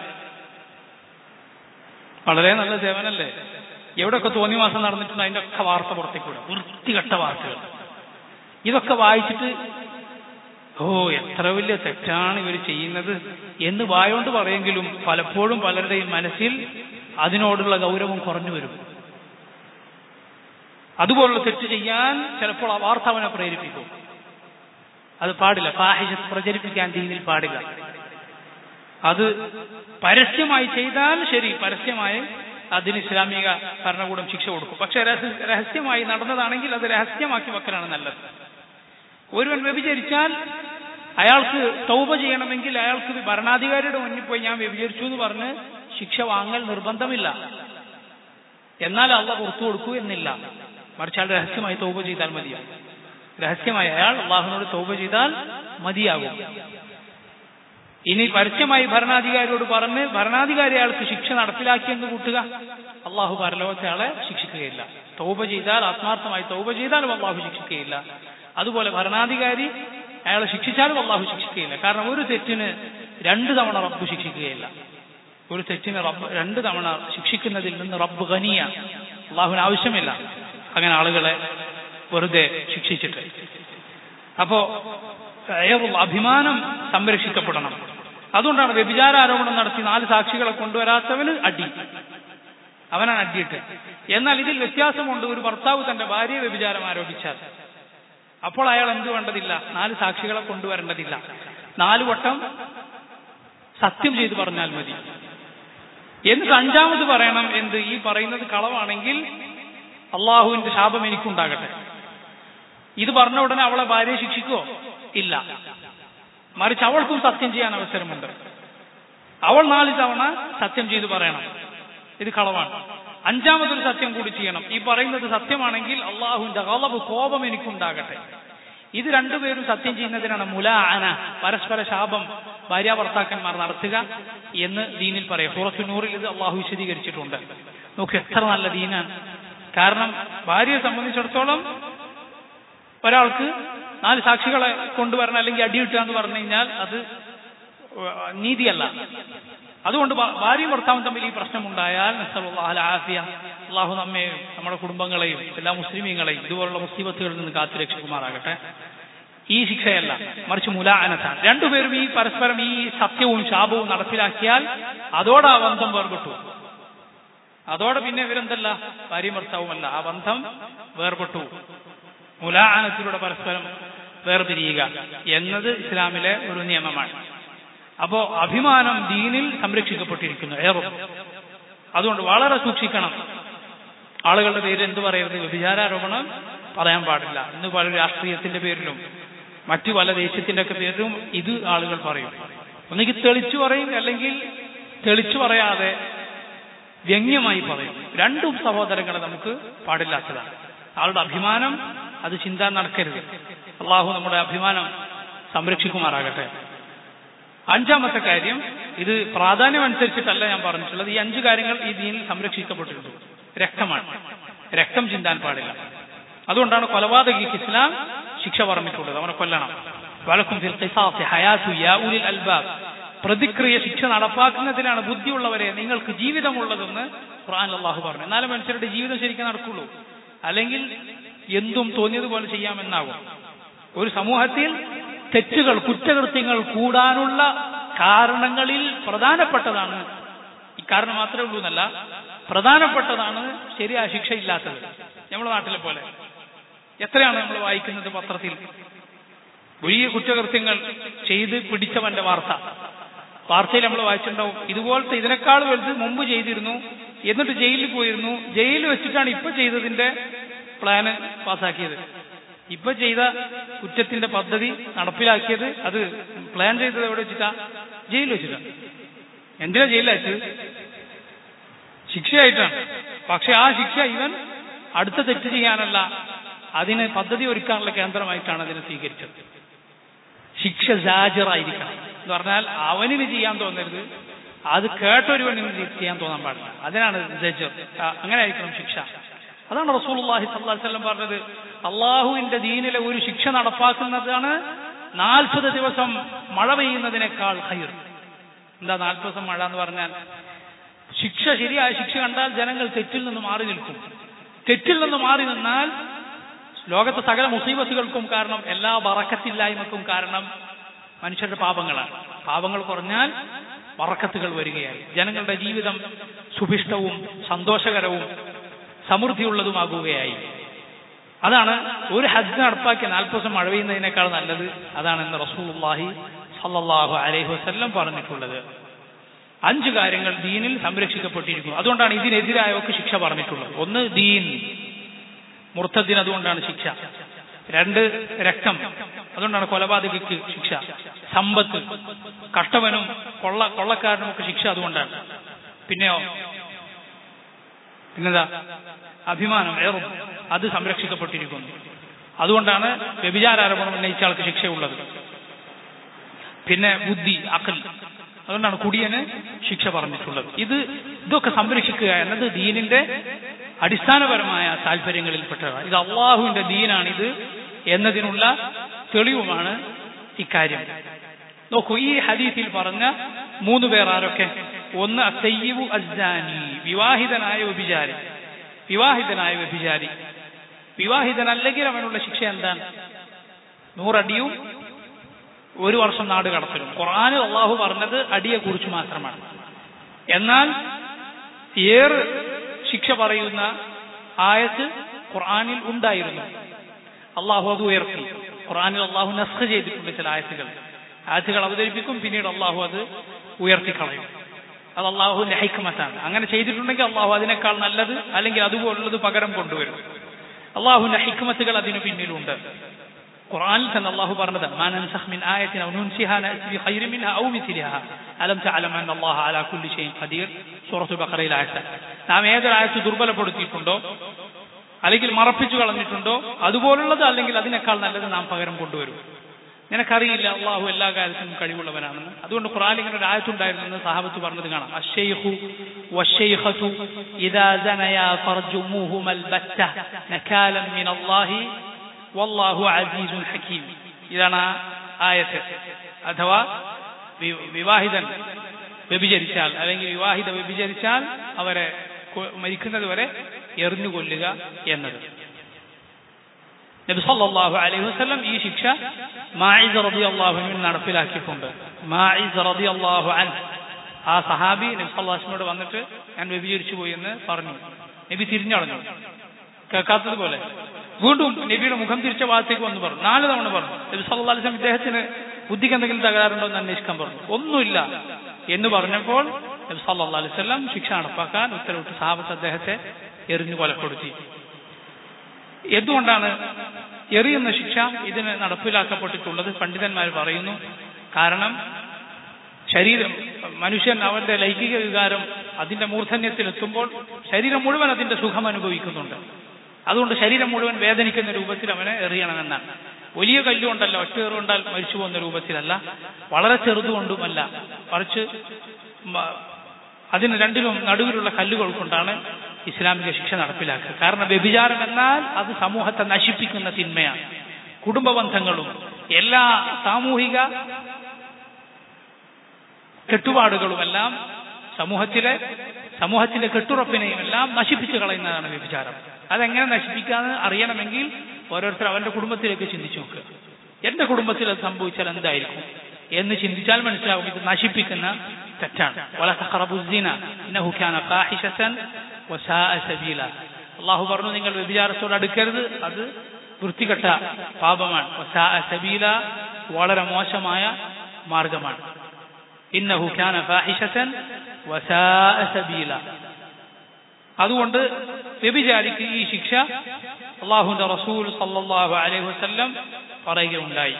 വളരെ നല്ല സേവനല്ലേ? എവിടെയൊക്കെ തോന്നിവാസം നടന്നിട്ടുണ്ട് അതിന്റെ ഒക്കെ വാർത്ത പുറത്തേക്കൂടെ, വൃത്തികെട്ട വാർത്തകൾ. ഇതൊക്കെ വായിച്ചിട്ട് ഓ എത്ര വലിയ തെറ്റാണ് ഇവർ ചെയ്യുന്നത് എന്ന് വായോണ്ട് പറയെങ്കിലും പലപ്പോഴും പലരുടെയും മനസ്സിൽ അതിനോടുള്ള ഗൗരവം കുറഞ്ഞു വരും. അതുപോലുള്ള തെറ്റ് ചെയ്യാൻ ചിലപ്പോൾ ആ വാർത്ത അവനെ പ്രേരിപ്പിക്കും. അത് പാടില്ല. ഫാഹിഷത്ത് പ്രചരിപ്പിക്കാൻ ദീനിൽ പാടില്ല. അത് പരസ്യമായി ചെയ്താൽ ശരി, പരസ്യമായി അതിന് ഇസ്ലാമിക ഭരണകൂടം ശിക്ഷ കൊടുക്കും. പക്ഷെ രഹസ്യമായി നടന്നതാണെങ്കിൽ അത് രഹസ്യമാക്കി വെക്കലാണ് നല്ലത്. ഒരുവൻ വ്യഭിചരിച്ചാൽ അയാൾക്ക് തൗബ ചെയ്യണമെങ്കിൽ അയാൾക്ക് ഭരണാധികാരിയുടെ മുന്നിൽ പോയി ഞാൻ വ്യഭിചരിച്ചു എന്ന് പറഞ്ഞ് ശിക്ഷ വാങ്ങൽ നിർബന്ധമില്ല. എന്നാൽ അള്ളാഹ് പുറത്തു കൊടുക്കൂ എന്നില്ല. മറിച്ച് അയാൾ രഹസ്യമായി തൗബ ചെയ്താൽ മതിയാകും. രഹസ്യമായി അയാൾ അള്ളാഹുവിനോട് തൗബ ചെയ്താൽ മതിയാകും. ഇനി പരസ്യമായി ഭരണാധികാരിയോട് പറഞ്ഞ് ഭരണാധികാരി അയാൾക്ക് ശിക്ഷ നടപ്പിലാക്കിയെന്ന് കൂട്ടുക, അള്ളാഹു പരലോകത്തെ ആളെ ശിക്ഷിക്കുകയില്ല. തൗബ ചെയ്താൽ, ആത്മാർത്ഥമായി തൗബ ചെയ്താലും അള്ളാഹു ശിക്ഷിക്കുകയില്ല. അതുപോലെ ഭരണാധികാരി അയാളെ ശിക്ഷിച്ചാലും അള്ളാഹു ശിക്ഷിക്കുകയില്ല. കാരണം ഒരു തെറ്റിന് രണ്ടു തവണ റബ്ബ് ശിക്ഷിക്കുകയില്ല. ഒരു തെറ്റിന് റബ്ബ് രണ്ടു തവണ ശിക്ഷിക്കുന്നതിൽ നിന്ന് റബ്ബ് ഖനിയ, അള്ളാഹുവിന് ആവശ്യമില്ല അങ്ങനെ ആളുകളെ വെറുതെ ശിക്ഷിച്ചിട്ട്. അപ്പോ അഭിമാനം സംരക്ഷിക്കപ്പെടണം. അതുകൊണ്ടാണ് വ്യഭിചാര ആരോപണം നടത്തി നാല് സാക്ഷികളെ കൊണ്ടുവരാത്തവന് അടി, അവനാണ് അടിയിട്ട്. എന്നാൽ ഇതിൽ വ്യത്യാസമുണ്ട്. ഒരു ഭർത്താവ് തന്റെ ഭാര്യയെ വ്യഭിചാരം ആരോപിച്ചാൽ അപ്പോൾ അയാൾ എന്ത് വേണ്ടതില്ല? നാല് സാക്ഷികളെ കൊണ്ടുവരേണ്ടതില്ല. നാലു വട്ടം സത്യം ചെയ്ത് പറഞ്ഞാൽ മതി. എന്നിട്ട് അഞ്ചാമത് പറയണം എന്ത്? ഈ പറയുന്നത് കളവാണെങ്കിൽ അള്ളാഹുവിന്റെ ശാപം എനിക്കുണ്ടാകട്ടെ. ഇത് പറഞ്ഞ ഉടനെ അവളെ ഭാര്യയെ ശിക്ഷിക്കോ? ഇല്ല. മറിച്ച് അവൾക്കും സത്യം ചെയ്യാൻ അവസരമുണ്ട്. അവൾ നാല് തവണ സത്യം ചെയ്ത് പറയണം ഇത് കളവാണ്. അഞ്ചാമതൊരു സത്യം കൂടി ചെയ്യണം. ഈ പറയുന്നത് സത്യമാണെങ്കിൽ അള്ളാഹുവിന്റെ ഗളബ്, കോപം എനിക്കുണ്ടാകട്ടെ. ഇത് രണ്ടുപേരും സത്യം ചെയ്യുന്നതിനാണ് മുലാഅന, പരസ്പര ശാപം ഭാര്യ ഭർത്താക്കന്മാർ നടത്തുക എന്ന് ദീനിൽ പറയാം. സൂറത്തുൻ നൂറിൽ ഇത് അള്ളാഹു വിശദീകരിച്ചിട്ടുണ്ട്. നോക്ക് എത്ര നല്ല ദീനാണ്. കാരണം ഭാര്യയെ സംബന്ധിച്ചിടത്തോളം ഒരാൾക്ക് നാല് സാക്ഷികളെ കൊണ്ടുവരണം അല്ലെങ്കിൽ അടിയിട്ടുക എന്ന് പറഞ്ഞു കഴിഞ്ഞാൽ അത് നീതിയല്ല. അതുകൊണ്ട് ഭാര്യയും ഭർത്താവും തമ്മിൽ ഈ പ്രശ്നമുണ്ടായാൽ നസ്അലുല്ലാഹൽ ആഫിയ, അള്ളാഹു നമ്മെയും നമ്മുടെ കുടുംബങ്ങളെയും എല്ലാ മുസ്ലിമീങ്ങളെയും ഇതുപോലുള്ള മുസീബത്തുകളിൽ നിന്ന് കാത്തു രക്ഷിക്കുമാറാകട്ടെ. ഈ ശിക്ഷയല്ല, മറിച്ച് മുലാഅനത്താണ്. രണ്ടുപേരും ഈ പരസ്പരം ഈ സത്യവും ശാപവും നടപ്പിലാക്കിയാൽ അതോടെ ആ ബന്ധം വേർപെട്ടു. അതോടെ പിന്നെ ഇവരെന്തല്ല, ഭാര്യയും ഭർത്താവുമല്ല, ആ ബന്ധം വേർപെട്ടു. മുലാഅനത്തിലൂടെ പരസ്പരം വേർപിരിയുക എന്നത് ഇസ്ലാമിലെ ഒരു നിയമമാണ്. അപ്പോ അഭിമാനം ദീനിൽ സംരക്ഷിക്കപ്പെട്ടിരിക്കുന്നു. ഏറും അതുകൊണ്ട് വളരെ സൂക്ഷിക്കണം. ആളുകളുടെ പേര് എന്ത് പറയരുത്? വ്യഭിചാരാരോപണം പറയാൻ പാടില്ല. ഇന്ന് പല രാഷ്ട്രീയത്തിന്റെ പേരിലും മറ്റു പല ദേശത്തിന്റെ ഒക്കെ പേരിലും ഇത് ആളുകൾ പറയും. ഒന്നുകിൽ തെളിച്ചു പറയും, അല്ലെങ്കിൽ തെളിച്ചു പറയാതെ വ്യംഗ്യമായി പറയും. രണ്ടും സഹോദരങ്ങളെ നമുക്ക് പാടില്ലാത്തതാണ്. ആളുടെ അഭിമാനം അത് ചിന്ത നടക്കരുത്. അള്ളാഹു നമ്മുടെ അഭിമാനം സംരക്ഷിക്കുമാറാകട്ടെ. അഞ്ചാമത്തെ കാര്യം, ഇത് പ്രാധാന്യം അനുസരിച്ചിട്ടല്ല ഞാൻ പറഞ്ഞിട്ടുള്ളത്. ഈ അഞ്ചു കാര്യങ്ങൾ ഈ ദീനിൽ സംരക്ഷിക്കപ്പെട്ടിട്ടുണ്ട്. രക്തമാണ്, രക്തം ചിന്താൻ പാടില്ല. അതുകൊണ്ടാണ് കൊലപാതകിക്ക് ഇസ്ലാം ശിക്ഷ പറഞ്ഞിട്ടുള്ളത്, അവനെ കൊല്ലണം. വലക്കും ഫിൽ ഖിസാസി ഹയാതു യാ ഉലിൽ അൽബാബ്, പ്രതിക്രിയ ശിക്ഷ നടപ്പാക്കുന്നതിനാണ് ബുദ്ധിയുള്ളവരെ നിങ്ങൾക്ക് ജീവിതമുള്ളതെന്ന് ഖുർആനിൽ അല്ലാഹു പറഞ്ഞു. എന്നാലും മനുഷ്യരുടെ ജീവിതം ശരിക്കും നടക്കുള്ളൂ. അല്ലെങ്കിൽ എന്തും തോന്നിയതുപോലെ ചെയ്യാമെന്നാകും. ഒരു സമൂഹത്തിൽ തെറ്റുകൾ, കുറ്റകൃത്യങ്ങൾ കൂടാനുള്ള കാരണങ്ങളിൽ പ്രധാനപ്പെട്ടതാണ്, ഈ കാരണം മാത്രമേ ഉള്ളൂ എന്നല്ല, പ്രധാനപ്പെട്ടതാണ് ശരിയായ ശിക്ഷയില്ലാത്തത്. നമ്മുടെ നാട്ടിലെ പോലെ എത്രയാണ് നമ്മൾ വായിക്കുന്നത് പത്രത്തിൽ? വലിയ കുറ്റകൃത്യങ്ങൾ ചെയ്ത് പിടിച്ചവന്റെ വാർത്ത വാർത്തയിൽ നമ്മൾ വായിച്ചിട്ടുണ്ടാവും. ഇതുപോലത്തെ ഇതിനേക്കാൾ വലുത് മുമ്പ് ചെയ്തിരുന്നു, എന്നിട്ട് ജയിലിൽ പോയിരുന്നു, ജയിലിൽ വെച്ചിട്ടാണ് ഇപ്പൊ ചെയ്തതിന്റെ പ്ലാന് പാസ്സാക്കിയത്. ഇപ്പൊ ചെയ്ത കുറ്റത്തിന്റെ പദ്ധതി നടപ്പിലാക്കിയത്, അത് പ്ലാൻ ചെയ്തത് എവിടെ വെച്ചിട്ടാ? ജയിലിൽ വെച്ചിട്ടാ. എന്തിനാ ജയിലിലയച്ചത്? ശിക്ഷയായിട്ടാണ്. പക്ഷെ ആ ശിക്ഷ ഇവൻ അടുത്ത തെറ്റ് ചെയ്യാനല്ല, അതിന് പദ്ധതി ഒരുക്കാനുള്ള കേന്ദ്രമായിട്ടാണ് അതിനെ സ്വീകരിച്ചത്. ശിക്ഷ ജാജറായിരിക്കണം എന്ന് പറഞ്ഞാൽ അവനിന് ചെയ്യാൻ തോന്നരുത്, അത് കേട്ടൊരുവനിന് ചെയ്യാൻ തോന്നാൻ പാടില്ല. അതിനാണ് ജജർ. അങ്ങനെ ആയിരിക്കണം ശിക്ഷ. അതാണ് റസൂലുള്ളാഹി സ്വല്ലല്ലാഹു അലൈഹി വസല്ലം പറഞ്ഞത്, അള്ളാഹുവിന്റെ ദീനിലെ ഒരു ശിക്ഷ നടപ്പാക്കുന്നതാണ് നാൽപ്പത് ദിവസം മഴ പെയ്യുന്നതിനേക്കാൾ ഖൈർ. എന്താ നാൽപ്പത് ദിവസം മഴ എന്ന് പറഞ്ഞാൽ? ശിക്ഷ, ശരിയായ ശിക്ഷ കണ്ടാൽ ജനങ്ങൾ തെറ്റിൽ നിന്ന് മാറി നിൽക്കും. തെറ്റിൽ നിന്ന് മാറി നിന്നാൽ ലോകത്തെ സകല മുസീബത്തുകൾക്കും കാരണം, എല്ലാ ബറക്കത്തില്ലായ്മക്കും കാരണം മനുഷ്യരുടെ പാപങ്ങളാണ്. പാപങ്ങൾ കുറഞ്ഞാൽ ബറക്കത്തുകൾ വരികയായി, ജനങ്ങളുടെ ജീവിതം സുഭിഷ്ടവും സന്തോഷകരവും സമൃദ്ധിയുള്ളതുമാകുകയായി. അതാണ് ഒരു ഹജ്ജ് നടപ്പാക്കിയ നാൽപ്പത് ദിവസം മഴ പെയ്യുന്നതിനേക്കാൾ നല്ലത്. അതാണെന്ന് റസൂലുള്ളാഹി സ്വല്ലല്ലാഹു അലൈഹി വസല്ലം പറഞ്ഞിട്ടുള്ളത്. അഞ്ച് കാര്യങ്ങൾ ദീനിൽ സംരക്ഷിക്കപ്പെട്ടിരിക്കുന്നു. അതുകൊണ്ടാണ് ഇതിനെതിരായവർക്ക് ശിക്ഷ പറഞ്ഞിട്ടുള്ളത്. ഒന്ന് ദീൻ, മുർത്തദ്ദിന് അതുകൊണ്ടാണ് ശിക്ഷ. രണ്ട് രക്തം, അതുകൊണ്ടാണ് കൊലപാതകിക്ക് ശിക്ഷ. സമ്പത്ത്, കട്ടവനും കൊള്ള കൊള്ളക്കാരനും ഒക്കെ ശിക്ഷ അതുകൊണ്ടാണ്. പിന്നെയോ പിന്നെന്താ? അഭിമാനം, ഏറും, അത് സംരക്ഷിക്കപ്പെട്ടിരിക്കുന്നു. അതുകൊണ്ടാണ് വ്യഭിചാരാരോപണം ഉന്നയിച്ച ആൾക്ക് ശിക്ഷയുള്ളത്. പിന്നെ ബുദ്ധി, അഖൽ, അതുകൊണ്ടാണ് കുടിയന് ശിക്ഷ പറഞ്ഞിട്ടുള്ളത്. ഇത് ഇതൊക്കെ സംരക്ഷിക്കുക എന്നത് ദീനിന്റെ അടിസ്ഥാനപരമായ താല്പര്യങ്ങളിൽപ്പെട്ടതാണ്. ഇത് അള്ളാഹുവിന്റെ ദീനാണിത് എന്നതിനുള്ള തെളിവുമാണ് ഇക്കാര്യം. നോക്കൂ, ഈ ഹദീസിൽ പറഞ്ഞ മൂന്ന് പേർ ആരൊക്കെ? ഒന്ന് അസയ്യിബു അസ്സാനി, വിവാഹിതനായ വ്യഭിചാരി. വിവാഹിതനായ വ്യഭിചാരി വിവാഹിതനല്ലെങ്കിൽ അവനുള്ള ശിക്ഷ എന്താണ്? നൂറടിയും ഒരു വർഷം നാട് കടത്തലും. ഖുർആനിൽ അള്ളാഹു പറഞ്ഞത് അടിയെ കുറിച്ച് മാത്രമാണ്. എന്നാൽ ഏറെ ശിക്ഷ പറയുന്ന ആയത്ത് ഖുർആനിൽ ഉണ്ടായിരുന്നു. അള്ളാഹു അത് ഉയർത്തി. ഖുർആനിൽ അള്ളാഹു നസ്ഖ് ചെയ്തിട്ടുണ്ട് ചില ആയത്തുകൾ. ആയത്തുകൾ അവതരിപ്പിക്കും, പിന്നീട് അള്ളാഹു അത് ഉയർത്തിക്കളയും. അത് അള്ളാഹുവിന്റെ ഹിക്മത്താണ്. അങ്ങനെ ചെയ്തിട്ടുണ്ടെങ്കിൽ അള്ളാഹു അതിനേക്കാൾ നല്ലത് അല്ലെങ്കിൽ അതുപോലുള്ളത് പകരം കൊണ്ടുവരും. അള്ളാഹുവിന്റെ ഹിക്മത്തുകൾ അതിനു പിന്നിലുണ്ട്. ഖുർആനിൽ തന്നെ അള്ളാഹു പറഞ്ഞത് മാ നൻസഖ് മിൻ ആയത്തിൻ ഔ നുൻസിഹാ നഅതി ബിഖൈറിൻ മിൻഹാ ഔ മിസ്ലിഹാ അലം തഅലം അന്ന അല്ലാഹ അലാ കുല്ലി ഷൈഇൻ ഖദീർ. സൂറത്തുൽ ബഖറയിലെ ആയത്ത്. നാം ഏതൊരു ആയത്ത് ദുർബലപ്പെടുത്തിയിട്ടുണ്ടോ അല്ലെങ്കിൽ മറപ്പിച്ചു കളഞ്ഞിട്ടുണ്ടോ അതുപോലുള്ളത് അല്ലെങ്കിൽ അതിനേക്കാൾ നല്ലത് നാം പകരം കൊണ്ടുവരും. നിനക്കറിയില്ല അള്ളാഹു എല്ലാ കാര്യത്തിനും കഴിവുള്ളവനാണെന്ന്. അതുകൊണ്ട് ഖുർആനിൽ ഇങ്ങനെ ഒരു ആയത്തുണ്ടായിരുന്നെന്ന് സഹാബത്ത് പറഞ്ഞത് കാണാം. അശ്ശൈഖു വശ്ശൈഖതു ഇദാ സനയാ ഫർജുമുഹുമൽ ബത്ത നകാലൻ മിനല്ലാഹി വല്ലാഹു അസീസുൻ ഹകീം. ഇതാണ് ആ ആയത്ത്. അഥവാ വിവാഹിതൻ വ്യഭിചരിച്ചാൽ അല്ലെങ്കിൽ വിവാഹിത വ്യഭിചരിച്ചാൽ അവരെ മരിക്കുന്നത് വരെ എറിഞ്ഞു കൊല്ലുക എന്നത്. നബി സല്ലല്ലാഹു അലൈഹി വസല്ലം ഈ ശിക്ഷ മാഇസ് റളിയല്ലാഹു അൻഹു നടപ്പിലാക്കിയിട്ടുണ്ട്. മാഇസ് റളിയല്ലാഹു അൻഹു ആ സഹാബി നബി സല്ലല്ലാഹു അലൈഹി വസല്ലമയോട് വന്നിട്ട് ഞാൻ വ്യഭിചരിച്ചു പോയി എന്ന് പറഞ്ഞു. നബി തിരിഞ്ഞളഞ്ഞു, കേൾക്കാത്തതുപോലെ വീണ്ടും നബിയുടെ മുഖം തിരിച്ച ഭാഗത്തേക്ക് വന്ന് പറഞ്ഞു. നാല് തവണ പറഞ്ഞു. നബി സല്ലല്ലാഹു അലൈഹി വസല്ലം ഇദ്ദേഹത്തിന് ബുദ്ധിക്ക് എന്തെങ്കിലും തകരാറുണ്ടോ എന്ന് അന്വേഷിക്കാൻ പറഞ്ഞു. ഒന്നുമില്ല എന്ന് പറഞ്ഞപ്പോൾ നബി സല്ലല്ലാഹു അലൈഹി വസല്ലം ശിക്ഷ നടപ്പാക്കാൻ ഉത്തരവിട്ട് സഹാബത്ത് അദ്ദേഹത്തെ എറിഞ്ഞു കൊലപ്പെടുത്തി. എന്തുകൊണ്ടാണ് എറിയുന്ന ശിക്ഷ ഇതിന് നടപ്പിലാക്കപ്പെട്ടിട്ടുള്ളത്? പണ്ഡിതന്മാർ പറയുന്നു, കാരണം ശരീരം മനുഷ്യൻ അവന്റെ ലൈംഗിക വികാരം അതിന്റെ മൂർധന്യത്തിലെത്തുമ്പോൾ ശരീരം മുഴുവൻ അതിന്റെ സുഖം അനുഭവിക്കുന്നുണ്ട്. അതുകൊണ്ട് ശരീരം മുഴുവൻ വേദനിക്കുന്ന രൂപത്തിൽ അവനെ എറിയണമെന്നാണ്. വലിയ കല്ലുകൊണ്ടല്ല, ഒറ്റയേറുകൊണ്ടാൽ മരിച്ചു പോകുന്ന രൂപത്തിലല്ല, വളരെ ചെറുതുകൊണ്ടുമല്ല, മറിച്ച് അതിന് രണ്ടിലും നടുവിലുള്ള കല്ലുകൾ കൊണ്ടാണ് ഇസ്ലാമിക ശിക്ഷ നടപ്പിലാക്കുക. കാരണം വ്യഭിചാരം എന്നാൽ അത് സമൂഹത്തെ നശിപ്പിക്കുന്ന തിന്മയാണ്. കുടുംബ ബന്ധങ്ങളും എല്ലാ സാമൂഹിക കെട്ടുപാടുകളുമെല്ലാം സമൂഹത്തിലെ സമൂഹത്തിന്റെ കെട്ടുറപ്പിനെയും എല്ലാം നശിപ്പിച്ചു കളയുന്നതാണ് വ്യഭിചാരം. അതെങ്ങനെ നശിപ്പിക്കാന്ന് അറിയണമെങ്കിൽ ഓരോരുത്തർ അവന്റെ കുടുംബത്തിലേക്ക് ചിന്തിച്ചു നോക്കുക. എന്റെ കുടുംബത്തിൽ അത് സംഭവിച്ചാൽ എന്തായിരിക്കും എന്ന് ചിന്തിച്ചാൽ മനസ്സിലാവും ഇത് നശിപ്പിക്കുന്ന തെറ്റാണ്. വലാ തഖറബു സിന ഇന്നഹു കാന ഫാഹിശതൻ വസാഅ സബീല. അല്ലാഹു പറഞ്ഞു, നിങ്ങൾ വ്യഭിചാരത്തോട് അടുക്കരുത്, അത് വൃത്തികെട്ട പാപമാണ്. വസാഅ സബീല, വളരെ മോശമായ മാർഗമാണ്. ഇന്നഹു കാന ഫാഹിശതൻ വസാഅ സബീല. അതുകൊണ്ട് വ്യഭിചാരിക്ക് ഈ ശിക്ഷ അല്ലാഹുവിന്റെ റസൂൽ സല്ലല്ലാഹു അലൈഹി വസല്ലം പറയുകയുണ്ടായി.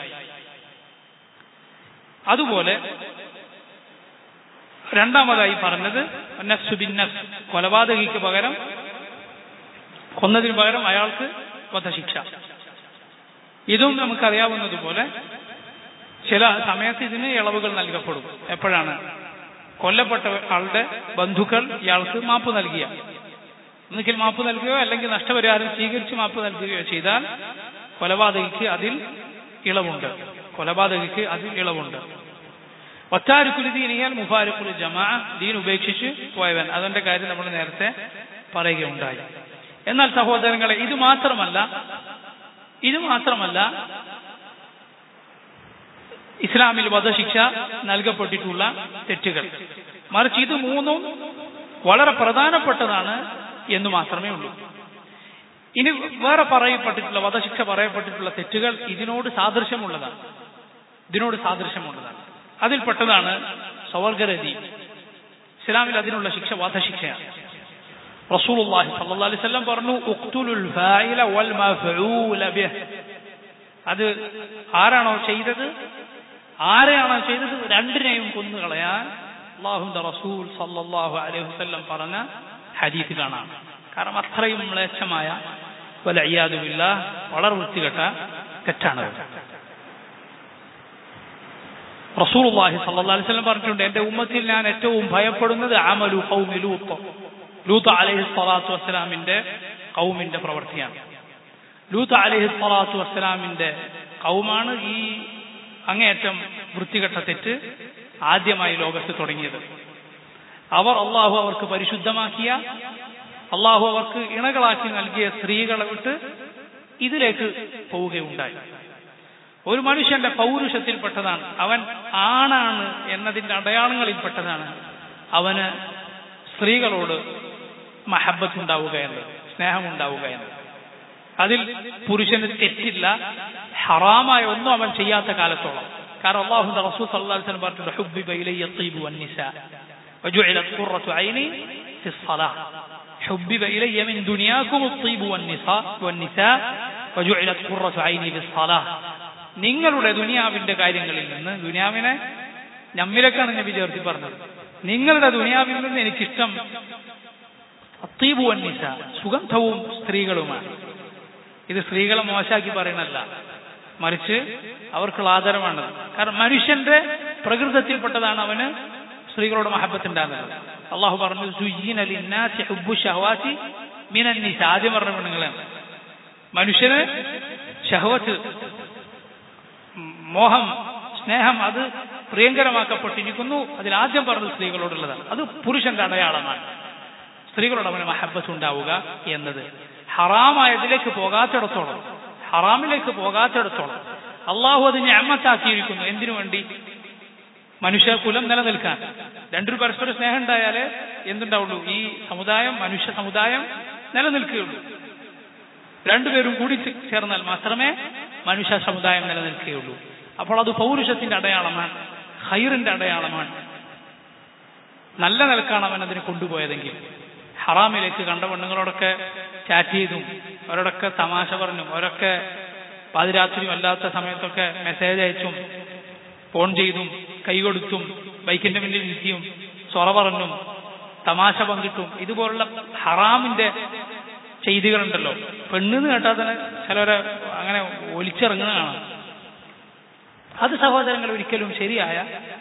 അതുപോലെ രണ്ടാമതായി പറഞ്ഞത് നഫ്സു ബിൻ നഫ്സ്, കൊലപാതകിക്ക് പകരം കൊന്നതിന് പകരം അയാൾക്ക് വധശിക്ഷ. ഇതും നമുക്കറിയാവുന്നതുപോലെ ചില സമയത്ത് ഇതിന് ഇളവുകൾ നൽകപ്പെടും. എപ്പോഴാണ്? കൊല്ലപ്പെട്ട ആളുടെ ബന്ധുക്കൾ ഇയാൾക്ക് മാപ്പ് നൽകിയ ഒന്നുകിൽ മാപ്പ് നൽകുകയോ അല്ലെങ്കിൽ നഷ്ടപരിഹാരം സ്വീകരിച്ച് മാപ്പ് നൽകുകയോ ചെയ്താൽ കൊലപാതകിക്ക് അതിൽ ഇളവുണ്ട്. കൊലപാതകിക്ക് അതിൽ ഇളവുണ്ട്. ഒറ്റാരുക്കുൽ ദീനിയാൽ മുഫാരിഖുൽ ജമാഅ, ദീൻ ഉപേക്ഷിച്ച് പോയവൻ, അതിന്റെ കാര്യം നമ്മൾ നേരത്തെ പറയുകയുണ്ടായി. എന്നാൽ സഹോദരങ്ങളെ, ഇത് മാത്രമല്ല ഇത് മാത്രമല്ല ഇസ്ലാമിൽ വധശിക്ഷ നൽകപ്പെട്ടിട്ടുള്ള തെറ്റുകൾ, മറിച്ച് ഇത് മൂന്നും വളരെ പ്രധാനപ്പെട്ടതാണ് എന്ന് മാത്രമേ ഉള്ളൂ. ഇനി വേറെ പറയപ്പെട്ടിട്ടുള്ള വധശിക്ഷ പറയപ്പെട്ടിട്ടുള്ള തെറ്റുകൾ ഇതിനോട് സാദൃശ്യമുള്ളതാണ് ഇതിനോട് സാദൃശ്യമുള്ളതാണ് അതിൽപ്പെട്ടതാണ് സ്വവർഗരതി. ഇസ്ലാമിൽ അതിനുള്ള ശിക്ഷ വധശിക്ഷയാണ്. റസൂലുള്ളാഹി സ്വല്ലല്ലാഹു അലൈഹി വസല്ലം പറഞ്ഞു, ഉഖ്തുലുൽ ഫാഇല വൽ മഫഊല ബിഹ്. അത് ആരാണോ ചെയ്തത് ആരെയാണോ ചെയ്തത് രണ്ടിനെയും കൊന്നുകളയാൻ അല്ലാഹുവിന്റെ റസൂൽ സ്വല്ലല്ലാഹു അലൈഹി വസല്ലം പറഞ്ഞ ഹദീസ് കാണാം. കാരണം അത്രയും മ്ലേച്ഛമായ വലഇയാദു ബില്ലാഹ് വളരെ വൃത്തികെട്ട തെറ്റാണ്. റസൂലുള്ളാഹി സ്വല്ലല്ലാഹു അലൈഹി വസല്ലം പറഞ്ഞിട്ടുണ്ട്, എന്റെ ഉമ്മത്തിൽ ഞാൻ ഏറ്റവും ഭയപ്പെടുന്നത് അമലു ഖൗമി ലൂത്ത്. ലൂത്ത് അലൈഹി സ്വലാത്തു വസ്സലാമിന്റെ ഖൗമിന്റെ പ്രവൃത്തിയാണ്. ലൂത്ത് അലൈഹി സ്വലാത്തു വസ്സലാമിന്റെ ഖൗമാണ് ഈ അങ്ങേയറ്റം വൃത്തികെട്ട തെറ്റ് ആദ്യമായി ലോകത്ത് തുടങ്ങിയത്. അവർ അള്ളാഹു അവർക്ക് പരിശുദ്ധമാക്കിയ, അള്ളാഹു അവർക്ക് ഇണകളാക്കി നൽകിയ സ്ത്രീകളെ വിട്ട് ഇതിലേക്ക് പോവുകയുണ്ടായി. ഒരു മനുഷ്യന്റെ പൗരുഷത്തിൽപ്പെട്ടതാണ്, അവൻ ആണാണ് എന്നതിന്റെ അടയാളങ്ങളിൽപ്പെട്ടതാണ് അവന് സ്ത്രീകളോട് മഹബത്ത് ഉണ്ടാവുക എന്നത്, സ്നേഹമുണ്ടാവുക എന്നത്. അതിൽ പുരുഷന് തെറ്റില്ല, ഹറാമായ ഒന്നും അവൻ ചെയ്യാത്ത കാലത്തോളം. കാരണം അല്ലാഹുവിന്റെ റസൂൽ സല്ലല്ലാഹു അലൈഹി വസല്ലം പറഞ്ഞിട്ടുണ്ട്, ഹുബ്ബിബ ഇലയ്യ ത്വയ്ബു വന്നിസാ. وجعلت قرة عيني في الصلاة حبب إلي من دنياكم الطيب والنساء والنساء وجعلت قرة عيني في الصلاة. നിങ്ങളുടെ ദുനിയാവിന്റെ കാര്യങ്ങളിൽ നിന്ന്, ദുനിയാവിനെ നമ്മിലേക്കാണ് നബി ചേർത്തി പറഞ്ഞത്, നിങ്ങളുടെ ദുനിയാവിൽ നിന്ന് എനിക്കിഷ്ടം അത്തീബു വന്നിസ, സുഗന്ധവും സ്ത്രീകളുമാണ്. ഇത് സ്ത്രീകളെ മോശമാക്കി പറയുന്നല്ല, മറിച്ച് അവർക്കുള്ള ആദരവാണത്. കാരണം മനുഷ്യന്റെ പ്രകൃതത്തിൽപ്പെട്ടതാണ് അവന് സ്ത്രീകളോട് മഹബത്ത് ഉണ്ടാകുന്നത്. അള്ളാഹു പറഞ്ഞു സുയ്യിന ലിന്നാസി ഹുബ്ബു ശഹവാതി മിനൻ നിസ. ആദ്യം പറഞ്ഞ പെണ്ണുങ്ങളാണ്. മനുഷ്യന് ശഹവത്ത്, മോഹം, സ്നേഹം അത് പ്രിയങ്കരമാക്കപ്പെട്ടിരിക്കുന്നു. അതിൽ ആദ്യം പറഞ്ഞത് സ്ത്രീകളോടുള്ളതാണ്. അത് പുരുഷന്റെ അടയാളമാണ്. സ്ത്രീകളോട് അവന് മഹബത്ത് ഉണ്ടാവുക എന്നത്. ഹറാമായതിലേക്ക് പോകാത്തിടത്തോളം, ഹറാമിലേക്ക് പോകാത്തിടത്തോളം അള്ളാഹു അത് നിഅമത്താക്കിയിരിക്കുന്നു. എന്തിനു വേണ്ടി? മനുഷ്യകുലം നിലനിൽക്കാൻ. രണ്ടൊരു പരസ്പര സ്നേഹം ഉണ്ടായാലേ എന്തുണ്ടാവുള്ളൂ? ഈ സമുദായം, മനുഷ്യ സമുദായം നിലനിൽക്കുകയുള്ളൂ. രണ്ടുപേരും കൂടി ചേർന്നാൽ മാത്രമേ മനുഷ്യ സമുദായം നിലനിൽക്കുകയുള്ളൂ. അപ്പോൾ അത് പൗരുഷത്തിന്റെ അടയാളമാണ്, ഖൈറിന്റെ അടയാളമാണ്. നല്ല നിലക്കാണ് അവൻ അതിനെ കൊണ്ടുപോയതെങ്കിൽ. ഹറാമിലേക്ക് കണ്ട പെണ്ണുങ്ങളോടൊക്കെ ചാറ്റ് ചെയ്തും അവരോടൊക്കെ തമാശ പറഞ്ഞും അവരൊക്കെ പാതിരാത്രിയും അല്ലാത്ത സമയത്തൊക്കെ മെസ്സേജ് അയച്ചും ഫോൺ ചെയ്തും കൈകൊടുത്തും ബൈക്കിന്റെ മുന്നിൽ ഇരുത്തിയും സൊറ പറഞ്ഞും തമാശ പങ്കിട്ടും ഇതുപോലുള്ള ഹറാമിന്റെ ചെയ്തികളുണ്ടല്ലോ. പെണ്ണെന്ന് കേട്ടാൽ തന്നെ ചിലവരെ അങ്ങനെ ഒലിച്ചിറങ്ങുന്ന കാണാം. അത് സഹോദരങ്ങൾ ഒരിക്കലും ശരിയായ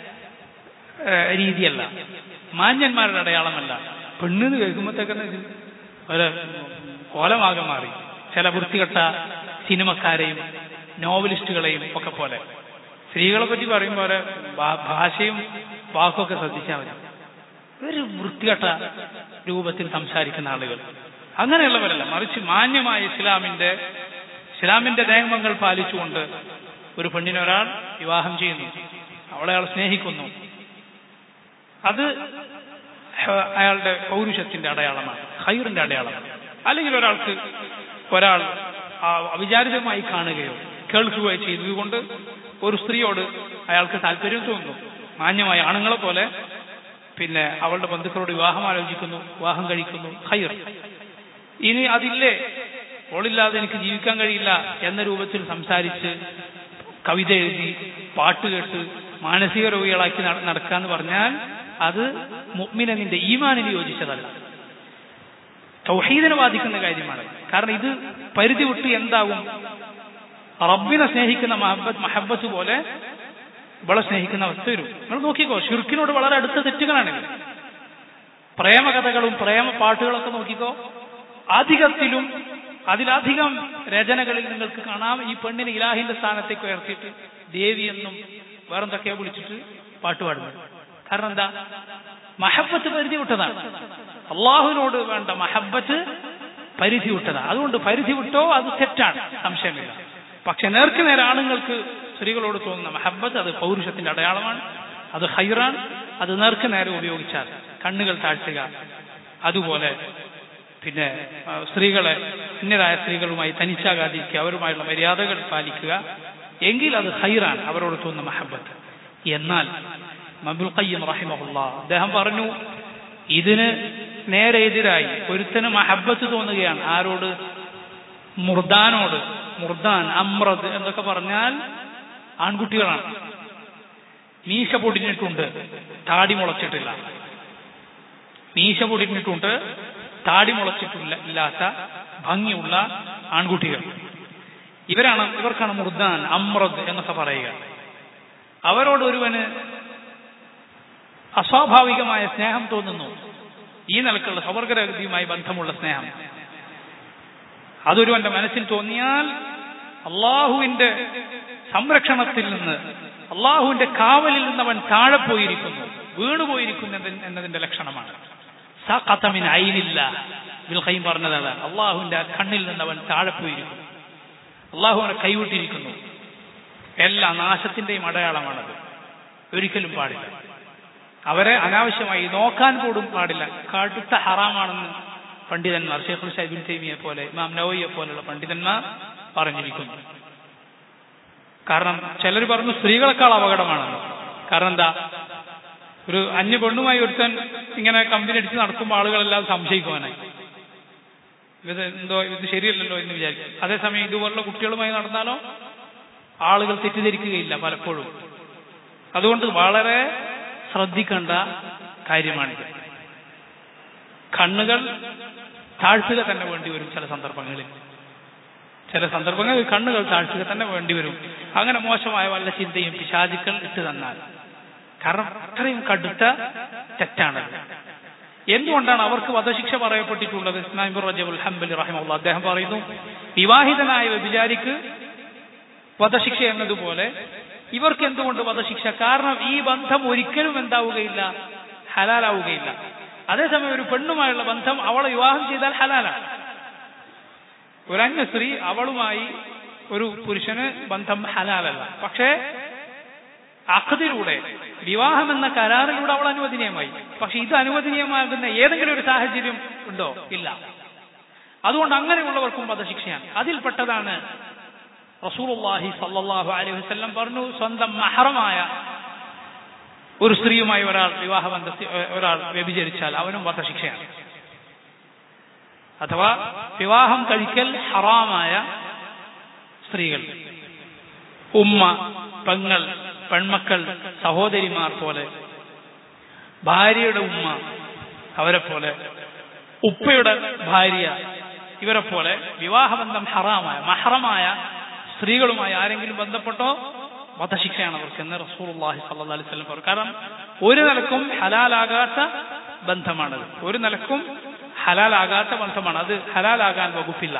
രീതിയല്ല, മാന്യന്മാരുടെ അടയാളമല്ല. പെണ്ണെന്ന് കേൾക്കുമ്പോഴത്തേക്കെന്ന് ഒരു കോലമാകെ മാറി. ചില വൃത്തികെട്ട സിനിമക്കാരെയും നോവലിസ്റ്റുകളെയും ഒക്കെ പോലെ സ്ത്രീകളെ പറ്റി പറയുമ്പോൾ ഭാഷയും വാക്കൊക്കെ ശ്രദ്ധിച്ചാൽ മതി. ഒരു വൃത്തികെട്ട രൂപത്തിൽ സംസാരിക്കുന്ന ആളുകൾ അങ്ങനെയുള്ളവരല്ല, മറിച്ച് മാന്യമായ ഇസ്ലാമിന്റെ ഇസ്ലാമിന്റെ നിയമങ്ങൾ പാലിച്ചുകൊണ്ട് ഒരു പെണ്ണിനെ ഒരാൾ വിവാഹം ചെയ്യുന്നു, അവളെ അയാൾ സ്നേഹിക്കുന്നു, അത് അയാളുടെ പൗരുഷത്തിന്റെ അടയാളമാണ്, ഖൈറിന്റെ അടയാളമാണ്. അല്ലെങ്കിൽ ഒരാൾക്ക് ഒരാൾ അവിചാരിതമായി കാണുകയോ കേൾക്കുകയോ ചെയ്തതുകൊണ്ട് ഒരു സ്ത്രീയോട് അയാൾക്ക് താല്പര്യം തോന്നുന്നു, മാന്യമായ ആണുങ്ങളെ പോലെ പിന്നെ അവളുടെ ബന്ധുക്കളോട് വിവാഹം ആലോചിക്കുന്നു, വിവാഹം കഴിക്കുന്നു, ഖൈർ. ഇനി അതില്ലേ, ഓളില്ലാതെ എനിക്ക് ജീവിക്കാൻ കഴിയില്ല എന്ന രൂപത്തിൽ സംസാരിച്ച് കവിത എഴുതി പാട്ട് കേട്ട് മാനസിക രോഗികളാക്കി നടക്കാന്ന് പറഞ്ഞാൽ അത് മുഅ്മിനിന്റെ ഈമാനിന് യോജിച്ചതല്ല, തൗഹീദിനെ ബാധിക്കുന്ന കാര്യമാണ്. കാരണം ഇത് പരിധി വിട്ട് എന്താകും? റബ്ബിനെ സ്നേഹിക്കുന്ന മഹബത്ത് മഹബത്ത് പോലെ ഇവളെ സ്നേഹിക്കുന്ന അവസ്ഥ വരും. നിങ്ങൾ നോക്കിക്കോ, ശിർക്കിനോട് വളരെ അടുത്ത തെറ്റുകളാണിത്. പ്രേമകഥകളും പ്രേമ പാട്ടുകളൊക്കെ നോക്കിക്കോ, അധികത്തിലും അതിലധികം രചനകളിൽ നിങ്ങൾക്ക് കാണാം ഈ പെണ്ണിനെ ഇലാഹിന്റെ സ്ഥാനത്തേക്ക് ഉയർത്തിയിട്ട് ദേവി എന്നും വേറെന്തൊക്കെയോ വിളിച്ചിട്ട് പാട്ടുപാടുന്നത്. കാരണം എന്താ? മഹബത്ത് പരിധി വിട്ടതാണ്. അള്ളാഹുവിനോട് വേണ്ട മഹബത്ത് പരിധി വിട്ടതാണ്. അതുകൊണ്ട് പരിധി വിട്ടോ അത് തെറ്റാണ്, സംശയമില്ല. പക്ഷെ നേർക്ക് നേരെ ആണുങ്ങൾക്ക് സ്ത്രീകളോട് തോന്നുന്ന മഹബത്ത് അത് പൗരുഷത്തിന്റെ അടയാളമാണ്, അത് ഖൈറാണ്. അത് നേർക്ക് നേരെ ഉപയോഗിച്ചാൽ കണ്ണുകൾ താഴ്ത്തുക, അതുപോലെ പിന്നെ സ്ത്രീകളെ അന്യരായ സ്ത്രീകളുമായി തനിച്ചാകാതിരിക്കുക, അവരുമായുള്ള മര്യാദകൾ പാലിക്കുക, എങ്കിൽ അത് ഖൈറാണ്, അവരോട് തോന്നുന്ന മഹബത്ത്. എന്നാൽ ഇബ്നുൽ ഖയ്യിം റഹിമഹുല്ലാഹ് അദ്ദേഹം പറഞ്ഞു, ഇതിന് നേരെ എതിരായി ഒരുത്തന് മഹബത്ത് തോന്നുകയാണ്. ആരോട്? മുർദാനോട്. മുർദാൻ, അമ്രദ് എന്നൊക്കെ പറഞ്ഞാൽ ആൺകുട്ടികളാണ്. മീശ പൊടിഞ്ഞിട്ടുണ്ട്, താടി മുളച്ചിട്ടില്ല. മീശ പൊടിഞ്ഞിട്ടുണ്ട്, താടി മുളച്ചിട്ടില്ല ഇല്ലാത്ത ഭംഗിയുള്ള ആൺകുട്ടികൾ. ഇവരാണ് ഇവർക്കാണ് മുർദാൻ, അമ്രദ് എന്നൊക്കെ പറയുക. അവരോട് ഒരുവന് അസ്വാഭാവികമായ സ്നേഹം തോന്നുന്നു, ഈ നിലക്കുള്ള സ്വർഗരഹസ്യവുമായി ബന്ധമുള്ള സ്നേഹം അതൊരുവന്റെ മനസ്സിൽ തോന്നിയാൽ അള്ളാഹുവിന്റെ സംരക്ഷണത്തിൽ നിന്ന്, അള്ളാഹുവിന്റെ കാവലിൽ നിന്ന് അവൻ താഴെ പോയിരിക്കുന്നു, വീണുപോയിരിക്കുന്നു എന്നതിന്റെ ലക്ഷണമാണ്. സഖത മിൻ ഐനില്ലാഹ്, ഇബ്നുൽ ഖയ്യിം പറഞ്ഞതാണ്, അള്ളാഹുവിന്റെ കണ്ണിൽ നിന്ന് അവൻ താഴെ പോയിരിക്കുന്നു, അള്ളാഹു അവനെ കൈവിട്ടിരിക്കുന്നു. എല്ലാ നാശത്തിന്റെയും അടയാളമാണത്. ഒരിക്കലും പാടില്ല. അവരെ അനാവശ്യമായി നോക്കാൻ പോലും പാടില്ല. കടുത്ത ഹറാമാണെന്ന് പണ്ഡിതന്മാർ, ശൈഖുൽ ഇസ്ലാം ഇബ്നു തൈമിയ്യയെ പോലെ ഇമാം നവവിയെ പോലുള്ള പണ്ഡിതന്മാർ പറഞ്ഞിരിക്കുന്നു. കാരണം ചിലർ പറഞ്ഞു സ്ത്രീകളെക്കാൾ അപകടമാണെന്ന്. കാരണം എന്താ? ഒരു അന്യ പെണ്ണുമായി ഒരുത്തൻ ഇങ്ങനെ കമ്പനി അടിച്ച് നടക്കുമ്പോൾ ആളുകളെല്ലാം സംശയിക്കുവാനായി, ഇത് എന്തോ ഇത് ശരിയല്ലല്ലോ എന്ന് വിചാരിക്കും. അതേസമയം ഇതുപോലുള്ള കുട്ടികളുമായി നടന്നാലോ ആളുകൾ തെറ്റിദ്ധരിക്കുകയില്ല പലപ്പോഴും. അതുകൊണ്ട് വളരെ ശ്രദ്ധിക്കേണ്ട കാര്യമാണിത്. കണ്ണുകൾ താഴ്ത്തുക തന്നെ വേണ്ടി വരും ചില സന്ദർഭങ്ങളിൽ. ചില സന്ദർഭങ്ങളിൽ കണ്ണുകൾ താഴ്ത്തുക തന്നെ വേണ്ടി വരും. അങ്ങനെ മോശമായ വല്ല ചിന്തയും പിശാചുക്കൾ ഇട്ട് തന്നാൽ. കാരണം അത്രയും കടുത്ത തെറ്റാണത്. എന്തുകൊണ്ടാണ് അവർക്ക് വധശിക്ഷ പറയപ്പെട്ടിട്ടുള്ളത്? ഇമാം റജബുൽ ഹംബലി റഹിമഹുല്ലാഹ് അദ്ദേഹം പറയുന്നു, വിവാഹിതനായ വ്യഭിചാരിക്ക് വധശിക്ഷ എന്നതുപോലെ ഇവർക്ക് എന്തുകൊണ്ട് വധശിക്ഷ? കാരണം ഈ ബന്ധം ഒരിക്കലും എന്താവുകയില്ല, ഹലാലാവുകയില്ല. അതേസമയം ഒരു പെണ്ണുമായുള്ള ബന്ധം അവളെ വിവാഹം ചെയ്താൽ ഹലാലാണ്. ഒരു അന്യ സ്ത്രീ അവളുമായി ഒരു പുരുഷന് ബന്ധം ഹലാലല്ല. പക്ഷേ അഖദിലൂടെ വിവാഹം എന്ന കരാറിലൂടെ അവൾ അനുവദനീയമായി. പക്ഷെ ഇത് അനുവദനീയമാകുന്ന ഏതെങ്കിലും ഒരു സാഹചര്യം ഉണ്ടോ? ഇല്ല. അതുകൊണ്ട് അങ്ങനെയുള്ളവർക്കും വധശിക്ഷയാണ്. അതിൽപ്പെട്ടതാണ് റസൂലുള്ളാഹി സ്വല്ലല്ലാഹു അലൈഹി വസല്ലം പറഞ്ഞു, സ്വന്തം മഹറമായ ഒരു സ്ത്രീയുമായി ഒരാൾ വിവാഹബന്ധത്തിൽ ഒരാൾ വ്യഭിചരിച്ചാൽ അവനും വധശിക്ഷയാണ്. അഥവാ വിവാഹം കഴിക്കൽ ഹറാമായ സ്ത്രീകൾ, ഉമ്മ, പെങ്ങൾ, പെൺമക്കൾ, സഹോദരിമാർ പോലെ, ഭാര്യയുടെ ഉമ്മ അവരെ പോലെ, ഉപ്പയുടെ ഭാര്യ ഇവരെ പോലെ വിവാഹബന്ധം ഹറാമായ മഹറമായ സ്ത്രീകളുമായി ആരെങ്കിലും ബന്ധപ്പെട്ടോ വധശിക്ഷയാണ് അവർക്കെന്ന് റസൂലുള്ളാഹി സ്വല്ലല്ലാഹു അലൈഹി വസല്ലം പറഞ്ഞു. കാരണം ഒരു നിലക്കും ഹലാലാകാത്ത ബന്ധമാണത്. ഒരു നിലക്കും ഹലാലാകാത്ത ബന്ധമാണ്. അത് ഹലാലാകാൻ വകുപ്പില്ല.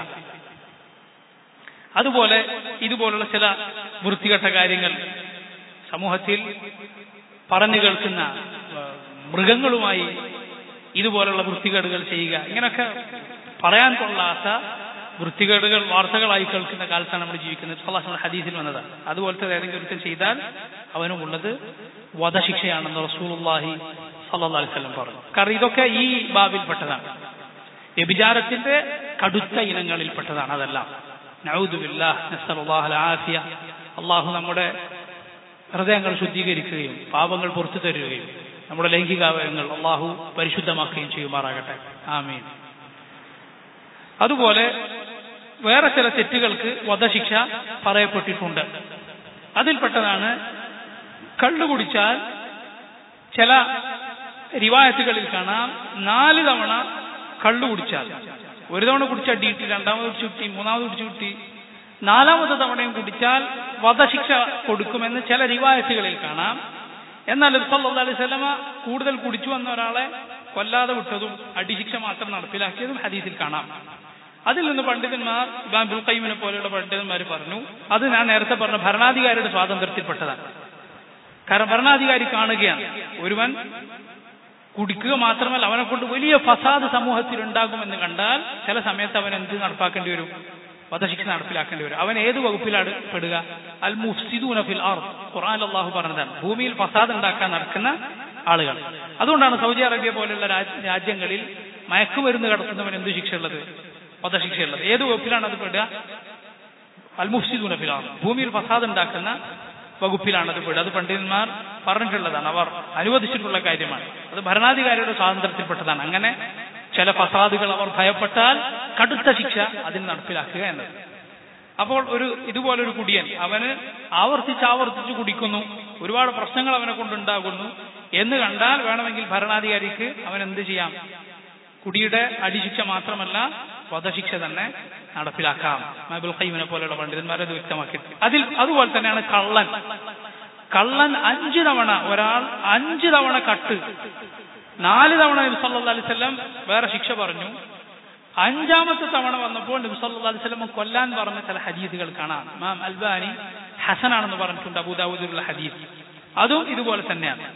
അതുപോലെ ഇതുപോലുള്ള ചില വൃത്തികെട്ട കാര്യങ്ങൾ സമൂഹത്തിൽ പറഞ്ഞു കേൾക്കുന്ന മൃഗങ്ങളുമായി ഇതുപോലുള്ള വൃത്തികേടുകൾ ചെയ്യുക, ഇങ്ങനെയൊക്കെ പറയാൻ കൊള്ളാത്ത വൃത്തികേടുകൾ വാർത്തകളായി കേൾക്കുന്ന കാലത്താണ് നമ്മൾ ജീവിക്കുന്നത്. സല്ലല്ലാഹു ഹദീസിൽ വന്നതാണ്. അതുപോലത്തെ ഏതെങ്കിലും ഒരുത്തൻ ചെയ്താൽ അവനും ഉള്ളത് വധശിക്ഷയാണെന്ന് റസൂലുള്ളാഹി സല്ലല്ലാഹു അലൈഹി വസല്ലം പറഞ്ഞു. കാരണം ഇതൊക്കെ ഈ ബാബിൽപ്പെട്ടതാണ്, വ്യഭിചാരത്തിന്റെ കടുത്ത ഇനങ്ങളിൽപ്പെട്ടതാണ് അതെല്ലാം. നഊദു ബില്ലാഹ്, നസ്അലുല്ലാഹൽ ആഫിയ. അള്ളാഹു നമ്മുടെ ഹൃദയങ്ങൾ ശുദ്ധീകരിക്കുകയും പാപങ്ങൾ പുറത്തു തരുകയും നമ്മുടെ ലൈംഗികാവയവങ്ങൾ അള്ളാഹു പരിശുദ്ധമാക്കുകയും ചെയ്യുമാറാകട്ടെ. ആമീൻ. അതുപോലെ വേറെ ചില തെറ്റുകൾക്ക് വധശിക്ഷ പറയപ്പെട്ടിട്ടുണ്ട്. അതിൽപ്പെട്ടതാണ് കള്ളു കുടിച്ചാൽ ചില റിവായത്തുകളിൽ കാണാം, നാല് തവണ കള്ളു കുടിച്ചാൽ, ഒരു തവണ കുടിച്ചാൽ ഡീറ്റി, രണ്ടാമത് കുടിച്ചു കിട്ടി, മൂന്നാമത് കുടിച്ചു കിട്ടി, നാലാമത്തെ തവണയും കുടിച്ചാൽ വധശിക്ഷ കൊടുക്കുമെന്ന് ചില റിവായത്തുകളിൽ കാണാം. എന്നാൽ നബി സല്ലല്ലാഹു അലൈഹി വസല്ലമ കൂടുതൽ കുടിച്ചു വന്ന ഒരാളെ കൊല്ലാതെ വിട്ടതും അടിശിക്ഷ മാത്രം നടപ്പിലാക്കിയതും ഹദീസിൽ കാണാം. അതിൽ നിന്ന് പണ്ഡിതന്മാർ, ഇമാം ഇബ്നുൽ ഖയ്യിമിനെ പോലെയുള്ള പണ്ഡിതന്മാർ പറഞ്ഞു, അത് ഞാൻ നേരത്തെ പറഞ്ഞ ഭരണാധികാരിയുടെ സ്വാതന്ത്ര്യത്തിൽപ്പെട്ടതാണ്. കാരണം ഭരണാധികാരി കാണുകയാണ്, ഒരുവൻ കുടിക്കുക മാത്രമല്ല അവനെ കൊണ്ട് വലിയ ഫസാദ് സമൂഹത്തിൽ ഉണ്ടാകുമെന്ന് കണ്ടാൽ ചില സമയത്ത് അവൻ എന്ത് നടപ്പാക്കേണ്ടി വരും? വധശിക്ഷ നടപ്പിലാക്കേണ്ടി വരും. അവൻ ഏത് വകുപ്പിലാണ് പെടുക? അൽ മുഫ്സിദൂന ഫിൽ അർദ്, ഖുർആനിൽ അല്ലാഹു പറഞ്ഞതാണ്, ഭൂമിയിൽ ഫസാദ് ഉണ്ടാക്കാൻ നടക്കുന്ന ആളുകൾ. അതുകൊണ്ടാണ് സൗദി അറേബ്യ പോലുള്ള രാജ്യങ്ങളിൽ മയക്കുമരുന്ന് കടത്തുന്നവൻ എന്ത് ശിക്ഷയുള്ളത്? വധശിക്ഷയുള്ളത്. ഏത് വകുപ്പിലാണ് അത് പെടുക? അൽ മുഫ്സിദൂന ഫിൽ അർദ്, ഭൂമിയിൽ ഫസാദ് ഉണ്ടാക്കുന്ന വകുപ്പിലാണ് അത് പെടുക. അത് പണ്ഡിതന്മാർ പറഞ്ഞിട്ടുള്ളതാണ്, അവർ അനുവദിച്ചിട്ടുള്ള കാര്യമാണ്. അത് ഭരണാധികാരിയുടെ സ്വാതന്ത്ര്യത്തിൽപ്പെട്ടതാണ്. അങ്ങനെ ചില ഫസാദുകൾ അവർ ഭയപ്പെട്ടാൽ കടുത്ത ശിക്ഷ അതിന് നടപ്പിലാക്കുക എന്നത്. അപ്പോൾ ഒരു ഇതുപോലൊരു കുടിയൻ അവന് ആവർത്തിച്ച് ആവർത്തിച്ച് കുടിക്കുന്നു, ഒരുപാട് പ്രശ്നങ്ങൾ അവനെ കൊണ്ടുണ്ടാകുന്നു എന്ന് കണ്ടാൽ വേണമെങ്കിൽ ഭരണാധികാരിക്ക് അവൻ എന്ത് ചെയ്യാം? കുടിയുടെ അടിശിക്ഷ മാത്രമല്ല വധശിക്ഷ തന്നെ നടപ്പിലാക്കാം. ഇബ്നുൽ ഖയ്യിമിനെ പോലെയുള്ള പണ്ഡിതന്മാർ അത് വ്യക്തമാക്കി. അതിൽ അതുപോലെ തന്നെയാണ് കള്ളൻ. കള്ളൻ അഞ്ചു തവണ ഒരാൾ അഞ്ചു തവണ കട്ട്, നാല് തവണ നബി സല്ലല്ലാഹു അലൈഹി വസല്ലം വേറെ ശിക്ഷ പറഞ്ഞു. അഞ്ചാമത്തെ തവണ വന്നപ്പോൾ നബി സല്ലല്ലാഹു അലൈഹി വസല്ലം കൊല്ലാൻ പറഞ്ഞ ചില ഹദീസുകൾ കാണാം. ഇമാം അൽബാനി ഹസനാണെന്ന് പറഞ്ഞിട്ടുണ്ട് അബൂദാവൂദിലുള്ള ഹദീസ്. അതും ഇതുപോലെ തന്നെയാണ്.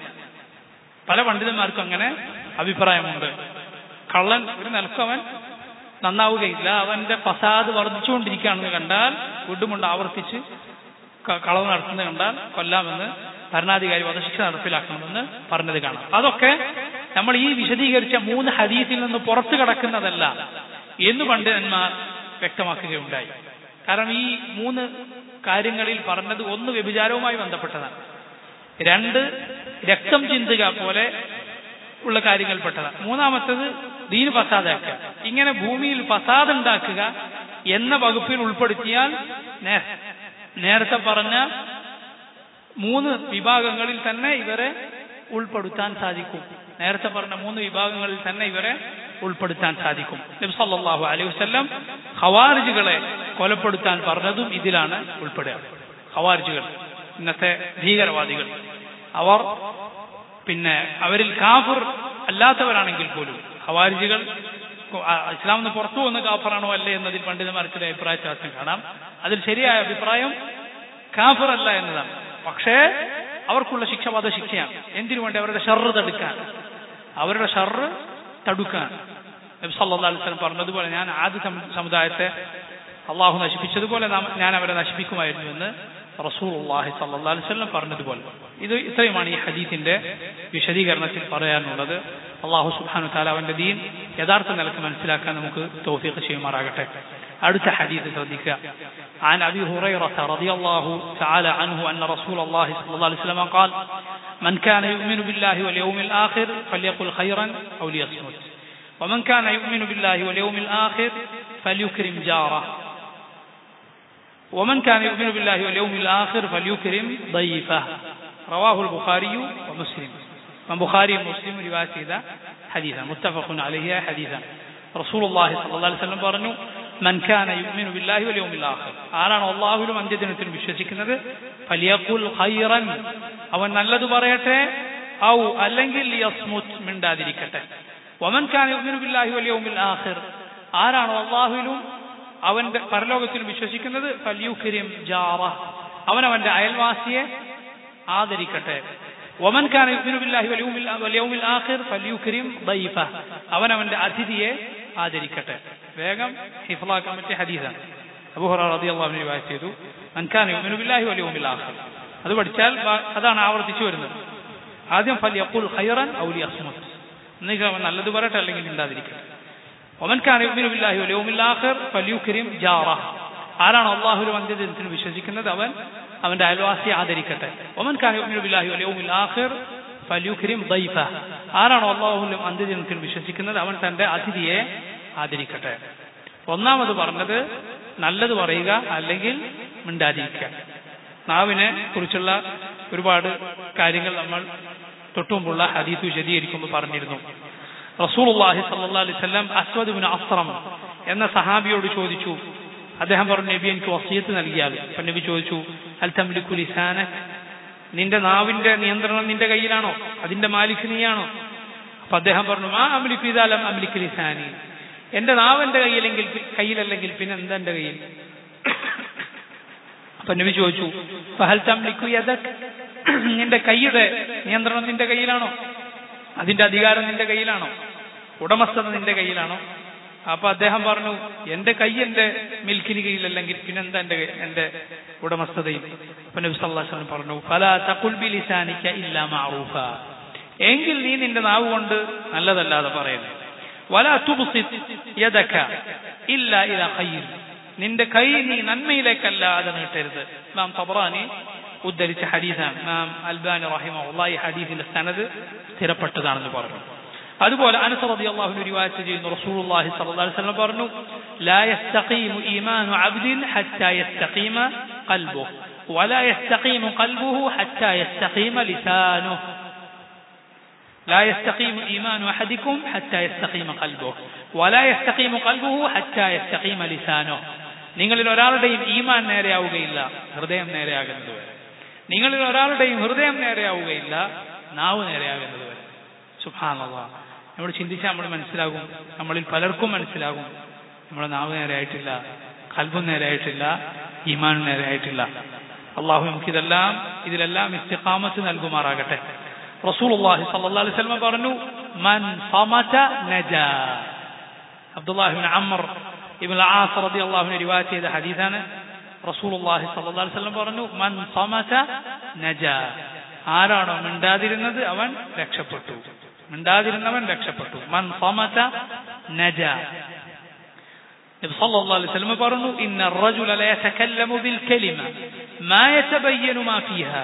പല പണ്ഡിതന്മാർക്കും അങ്ങനെ അഭിപ്രായമുണ്ട്. കള്ളൻ ഒരു നിലക്കവൻ നന്നാവുകയില്ല, അവന്റെ ഫസാദ് വർദ്ധിച്ചുകൊണ്ടിരിക്കുകയാണെന്ന് കണ്ടാൽ വീണ്ടുമുണ്ട് ആവർത്തിച്ച് കളവ് നടത്തുന്നത് കണ്ടാൽ കൊല്ലാമെന്ന് ഭരണാധികാരി വധശിക്ഷ നടപ്പിലാക്കണമെന്ന് പറഞ്ഞത് കാണാം. അതൊക്കെ നമ്മൾ ഈ വിശദീകരിച്ച മൂന്ന് ഹദീസിൽ നിന്ന് പുറത്തു കടക്കുന്നതല്ല എന്ന് പണ്ഡിതന്മാർ വ്യക്തമാക്കുകയുണ്ടായി. കാരണം ഈ മൂന്ന് കാര്യങ്ങളിൽ പറഞ്ഞത് ഒന്ന് വ്യഭിചാരവുമായി ബന്ധപ്പെട്ടതാണ്, രണ്ട് രക്തം ചിന്തുക പോലെ ഉള്ള കാര്യങ്ങൾപ്പെട്ടതാണ്. മൂന്നാമത്തത് ദീൻ ഫസാദാക്കുക. ഇങ്ങനെ ഭൂമിയിൽ ഫസാദ് ഉണ്ടാക്കുക എന്ന വകുപ്പിൽ ഉൾപ്പെടുത്തിയാൽ നേരത്തെ പറഞ്ഞ മൂന്ന് വിഭാഗങ്ങളിൽ തന്നെ ഇവരെ ഉൾപ്പെടുത്താൻ സാധിക്കും. നേരത്തെ പറഞ്ഞ മൂന്ന് വിഭാഗങ്ങളിൽ തന്നെ ഇവരെ ഉൾപ്പെടുത്താൻ സാധിക്കും. നബി സല്ലല്ലാഹു അലൈഹി വസല്ലം ഖവാരിജുകളെ കൊലപ്പെടുത്താൻ പറഞ്ഞതും ഇതിലാണ് ഉൾപ്പെടുക. ഖവാരിജുകൾ, ഇന്നത്തെ ഭീകരവാദികൾ, അവർ പിന്നെ അവരിൽ കാഫിർ അല്ലാത്തവരാണെങ്കിൽ പോലും ഖവാരിജുകൾ ഇസ്ലാമിൽ നിന്ന് പുറത്തു വന്ന കാഫറാണോ അല്ലേ എന്നതിൽ പണ്ഡിതന്മാർക്കിടെ അഭിപ്രായ വ്യത്യാസം കാണാം. അതിൽ ശരിയായ അഭിപ്രായം കാഫിർ അല്ല എന്നതാണ്. പക്ഷേ അവർക്കുള്ള ശിക്ഷ വധശിക്ഷയാണ്. എന്തിനു വേണ്ടി? അവരുടെ ഷർറ് തടുക്കാൻ, അവരുടെ ഷർറ് തടുക്കാൻ. നബി സല്ലല്ലാഹു അലൈഹി വസല്ലം പറഞ്ഞതുപോലെ ഞാൻ ആദ്യ സമുദായത്തെ അള്ളാഹു നശിപ്പിച്ചതുപോലെ ഞാൻ അവരെ നശിപ്പിക്കുമായിരുന്നു എന്ന് റസൂലുള്ളാഹി സ്വല്ലല്ലാഹു അലൈഹി വസല്ലം പറഞ്ഞതുപോലെ. ഇത് ഇത്രയുമാണ് ഈ ഹദീസിന്റെ വിശദീകരണത്തിൽ പറയാനുള്ളത്. അള്ളാഹു സുബ്ഹാനഹു തആല അവന്റെ ദീൻ യഥാർത്ഥ നിലക്ക് മനസ്സിലാക്കാൻ നമുക്ക് തൗഫീഖ് ചെയ്യുമാറാകട്ടെ. അടുത്ത ഹദീസ് ശ്രദ്ധിക്കുക. عن أبي هريرة رضي الله تعالى عنه أن رسول الله صلى الله عليه وسلم قال من كان يؤمن بالله واليوم الآخر فليقل خيرا أو ليصمت ومن كان يؤمن بالله واليوم الآخر فليكرم جاره ومن كان يؤمن بالله واليوم الآخر فليكرم ضيفه رواه البخاري ومسلم. من بخاري ومسلم رواية هذا حديثا متفق عليه حديثا. رسول الله صلى الله عليه وسلم പറഞ്ഞു من كان يؤمن بالله واليوم الآخر, ആരാണ് അല്ലാഹുവിലും അന്ത്യദിനത്തിലും വിശ്വസിക്കുന്നത്, ഫലിയഖുൽ ഖൈറൻ, അവൻ നല്ലത് പറയട്ടെ, ഔ അല്ലെങ്കിൽ യസ്മുത്, മിണ്ടാതിരിക്കട്ടെ. വമൻ കാന യുഅ്മിനു ബില്ലാഹി വൽ യൗമിൽ ആഖിർ, ആരാണ് അല്ലാഹുവിലും അവന്റെ പരലോകത്തിലും വിശ്വസിക്കുന്നത്, ഫൽയുക്രിം ജാറ, അവൻ അവന്റെ അയൽവാസിയെ ആദരിക്കട്ടെ. വമൻ കാന യുഅ്മിനു ബില്ലാഹി വൽ യൗമിൽ ആഖിർ ഫൽയുക്രിം ദൈഫ, അവൻ അവന്റെ അതിഥിയെ ആദരിക്കട്ടെ. വേഗം ഹിഫ്ളാക്കാൻ പറ്റിയ ഹദീസാണ്. അബൂ ഹുറൈറ റളിയല്ലാഹു അൻഹു റിവായത്ത് ചെയ്തു, മൻ കാന യുഅ്മിനു ബില്ലാഹി വൽ യൗമിൽ ആഖിർ. അത് പഠിച്ചാൽ അതാണ് ആവർത്തിച്ചു വരുന്നത്. ആദ്യം ഫൽയഖുൽ ഖൈറൻ ഔ ലിയസ്മുത്, എന്നെങ്കിൽ അവൻ നല്ലത് പറയട്ടെ അല്ലെങ്കിൽ മിണ്ടാതിരിക്കട്ടെ. വമൻ കാന യുഅ്മിനു ബില്ലാഹി വൽ യൗമിൽ ആഖിർ ഫൽയുക്രിം ജാറ, ആരാണ് അല്ലാഹുവിലും അന്ത്യദിനത്തിലും വിശ്വസിക്കുന്നത് അവൻ അവന്റെ അയൽവാസിയെ ആദരിക്കട്ടെ. വമൻ കാന യുഅ്മിനു ബില്ലാഹി വൽ യൗമിൽ ആഖിർ ഫൽയുക്രിം ദൈഫ, ആരാണ് അല്ലാഹുവിലും അന്ത്യദിനത്തിൽ വിശ്വസിക്കുന്നത് അവൻ തന്റെ അതിഥിയെ ആദരിക്കട്ടെ. ഒന്നാമത് പറഞ്ഞത് നല്ലത് പറയുക അല്ലെങ്കിൽ മിണ്ടാതിരിക്കുക. നാവിനെ കുറിച്ചുള്ള ഒരുപാട് കാര്യങ്ങൾ നമ്മൾ തൊട്ടുമുമ്പുള്ള ഹദീസ് വിശദീകരിക്കുമ്പോൾ പറഞ്ഞിരുന്നു. റസൂലുള്ളാഹി സ്വല്ലല്ലാഹു അലൈഹി വസല്ലം അസ്വദ് ഇബ്നു അസ്റം എന്ന സഹാബിയോട് ചോദിച്ചു. അദ്ദേഹം പറഞ്ഞു, നബി എനിക്ക് വസിയത്ത് നൽകിയാൽ. അപ്പൊ നബി ചോദിച്ചു, ഹൽ തംലികു ലിസാനക, നിന്റെ നാവിന്റെ നിയന്ത്രണം നിന്റെ കയ്യിലാണോ, അതിന്റെ മാലിക് നീയാണോ? അപ്പൊ അദ്ദേഹം പറഞ്ഞു, മാ അംലികു ഇദാ ലം അംലിക് ലിസാനി, എന്റെ നാവ് എന്റെ കയ്യിലെങ്കിൽ കയ്യിലല്ലെങ്കിൽ പിന്നെ എന്താ എന്റെ കയ്യിൽ? അപ്പൊ നബി ചോദിച്ചു, ഫഹൽ തംലികു യദക, നിന്റെ കൈയുടെ നിയന്ത്രണം നിന്റെ കയ്യിലാണോ, അതിന്റെ അധികാരം നിന്റെ കയ്യിലാണോ, ഉടമസ്ഥത നിന്റെ കയ്യിലാണോ? അപ്പൊ അദ്ദേഹം പറഞ്ഞു, എന്റെ കൈ എന്റെ മിൽക്കിന് കീഴിലല്ലെങ്കിൽ പിന്നെന്താ എന്റെ എന്റെ ഉടമസ്ഥതയിൽ? അപ്പൊ നബി സല്ലല്ലാഹു അലൈഹി വസല്ലം പറഞ്ഞു, ഫലാ തഖുൽ ബിലിസാനിക ഇല്ലാ മഅറൂഫ, എങ്കിൽ നീ നിന്റെ നാവ് കൊണ്ട് നല്ലതല്ലാതെ പറയരുത്. വലാ തുബ്സിത് യദക ഇല്ലാ ഇലാ ഖൈർ, നിന്റെ കൈ നീ നന്മയിലേക്കല്ലാതെ നീട്ടരുത്. ഇമാം തബറാനി ഉദ്ധരിച്ച ഹദീസാണ്. ഇമാം അൽബാനി റഹിമഹുല്ലാഹി ഈ ഹദീസിന്റെ സനദ് സ്ഥിരപ്പെട്ടതാണെന്ന് പറഞ്ഞു. അതുപോലെ അനസ് റളിയല്ലാഹു അൻഹു റിവായത്ത് ചെയ്യുന്നു, റസൂലുള്ളാഹി സ്വല്ലല്ലാഹു അലൈഹി വസല്ലം പറഞ്ഞു, ലാ യസ്തഖീമു ഈമാനു അബ്ദിൻ ഹത്താ യസ്തഖീമ ഖൽബുഹു വലാ യസ്തഖീമു ഖൽബുഹു ഹത്താ യസ്തഖീമ ലിസാനുഹു. لا يستقيم إيمان أحدكم حتى يستقيم قلبه ولا يستقيم قلبه حتى يستقيم لسانه. നിങ്ങളിൽ ഒരാളുടെയും ഈമാൻ നേരെയാവുകയില്ല ഹൃദയം നേരെയാകുന്നത് വരെ. നിങ്ങളിൽ ഒരാളുടെയും ഹൃദയം നേരെയാവുകയില്ല നാവ് നേരെയാകുന്നത് വരെ. സുബ്ഹാനല്ലാഹ്, നമ്മൾ ചിന്തിച്ചാൽ നമ്മൾ മനസ്സിലാകും, നമ്മളിൽ പലർക്കും മനസ്സിലാകും, നമ്മുടെ നാവ് നേരെയായിട്ടില്ല, ഖൽബും നേരെയായിട്ടില്ല, ഈമാനും നേരെയായിട്ടില്ല. അള്ളാഹു നമുക്കിതെല്ലാം ഇതിലെല്ലാം ഇസ്തിഖാമത്ത് നൽകുമാറാകട്ടെ. റസൂലുള്ളാഹി സ്വല്ലല്ലാഹു അലൈഹി വസല്ലം പറഞ്ഞു, മൻ സമത നജാ. അബ്ദുല്ലാഹി ഇബ്നു അംർ ഇബ്നുൽ ആസ് റളിയല്ലാഹു അൻഹു റിവായത്ത് ചെയ്ത ഹദീസാണ്. റസൂലുള്ളാഹി സ്വല്ലല്ലാഹു അലൈഹി വസല്ലം പറഞ്ഞു, മൻ സമത നജാ, ആരാണോ മിണ്ടാതിരുന്നത് അവൻ രക്ഷപ്പെട്ടു, മിണ്ടാതിരുന്നവൻ രക്ഷപ്പെട്ടു. മൻ സമത നജാ. നബി സല്ലല്ലാഹു അലൈഹി വസല്ലം പറഞ്ഞു, ഇന്ന الرجل لا يتكلم بالكلمة ما يتبين ما فيها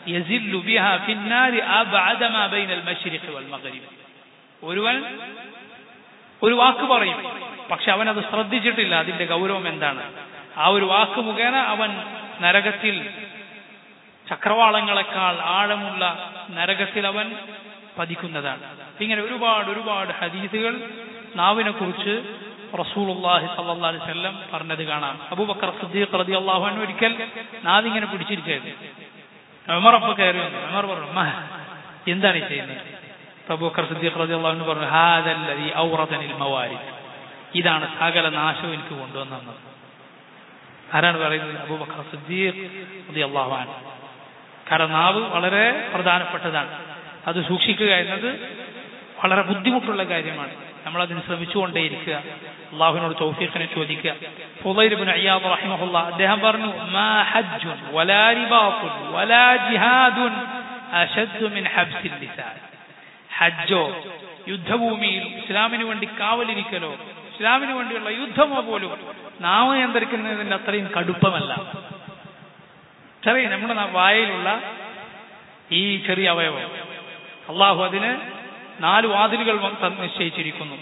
യസില്ലു ബിഹാ ഫിന്നാരി അബ്അദ മാ ബൈനൽ മശ്രിഖി വൽ മഗ്രിബ്. ഒരുവൻ ഒരു വാക്ക് പറയും, പക്ഷെ അവൻ അത് ശ്രദ്ധിച്ചിട്ടില്ല അതിന്റെ ഗൗരവം എന്താണ്. ആ ഒരു വാക്ക് മുഖേന അവൻ നരകത്തിൽ ചക്രവാളങ്ങളെക്കാൾ ആഴമുള്ള നരകത്തിൽ അവൻ പതിക്കുന്നതാണ്. ഇങ്ങനെ ഒരുപാട് ഒരുപാട് ഹദീസുകൾ നാവിനെ കുറിച്ച് റസൂലുള്ളാഹി സ്വല്ലല്ലാഹു അലൈഹി വസല്ലം പറഞ്ഞത് കാണാം. അബൂബക്കർ സിദ്ദീഖ് റളിയല്ലാഹു അൻഹു ഒരിക്കൽ നാവിങ്ങനെ പിടിച്ചിരിക്കുകയായിരുന്നു. ഉമർ അപ്പോൾ കയറി വന്നു. ഉമർ പറഞ്ഞു, മഹ എന്താണ് ഈ ചെയ്യുന്നത്? അബൂബക്കർ സിദ്ദീഖ് റളിയല്ലാഹു അൻഹു പറഞ്ഞു, ഹാദല്ലദീ ഔറദനിൽ മവാരിദ്, ഇതാണ് സകല നാശവും എനിക്ക് കൊണ്ടുവന്നത്. ആരാണ് പറയുന്നത്? അബൂബക്കർ സിദ്ദീഖ് റളിയല്ലാഹു അൻഹു. കാരണം നാവ് വളരെ പ്രധാനപ്പെട്ടതാണ്. അത് സൂക്ഷിക്കുക എന്നത് വളരെ ബുദ്ധിമുട്ടുള്ള കാര്യമാണ്. നമ്മളതിന് ശ്രമിച്ചുകൊണ്ടേയിരിക്കുക, അള്ളാഹുവിനോട് തൗഫീഖിനെ ചോദിക്കുക. ഫുളൈൽ ഇബ്നു ഇയാദ് റഹിമഹുല്ലാഹ് അദ്ദേഹം പറഞ്ഞു, മാ ഹജ്ജുൻ വലാ റിബാത്തുൻ വലാ ജിഹാദുൻ അശദ്ദു മിൻ ഹബ്സിൽ ലിസാൻ. ഹജ്ജോ യുദ്ധഭൂമിയിൽ ഇസ്ലാമിന് വേണ്ടി കാവലിരിക്കലോ ഇസ്ലാമിന് വേണ്ടിയുള്ള യുദ്ധമോ പോലും നാവ് നിയന്ത്രിക്കുന്നതിന്റെ അത്രയും കടുപ്പമല്ല. ചെറിയ നമ്മുടെ വായയിലുള്ള ഈ ചെറിയ അവയവം അള്ളാഹു അതിന് നാല് വാതിലുകൾ നിശ്ചയിച്ചിരിക്കുന്നു.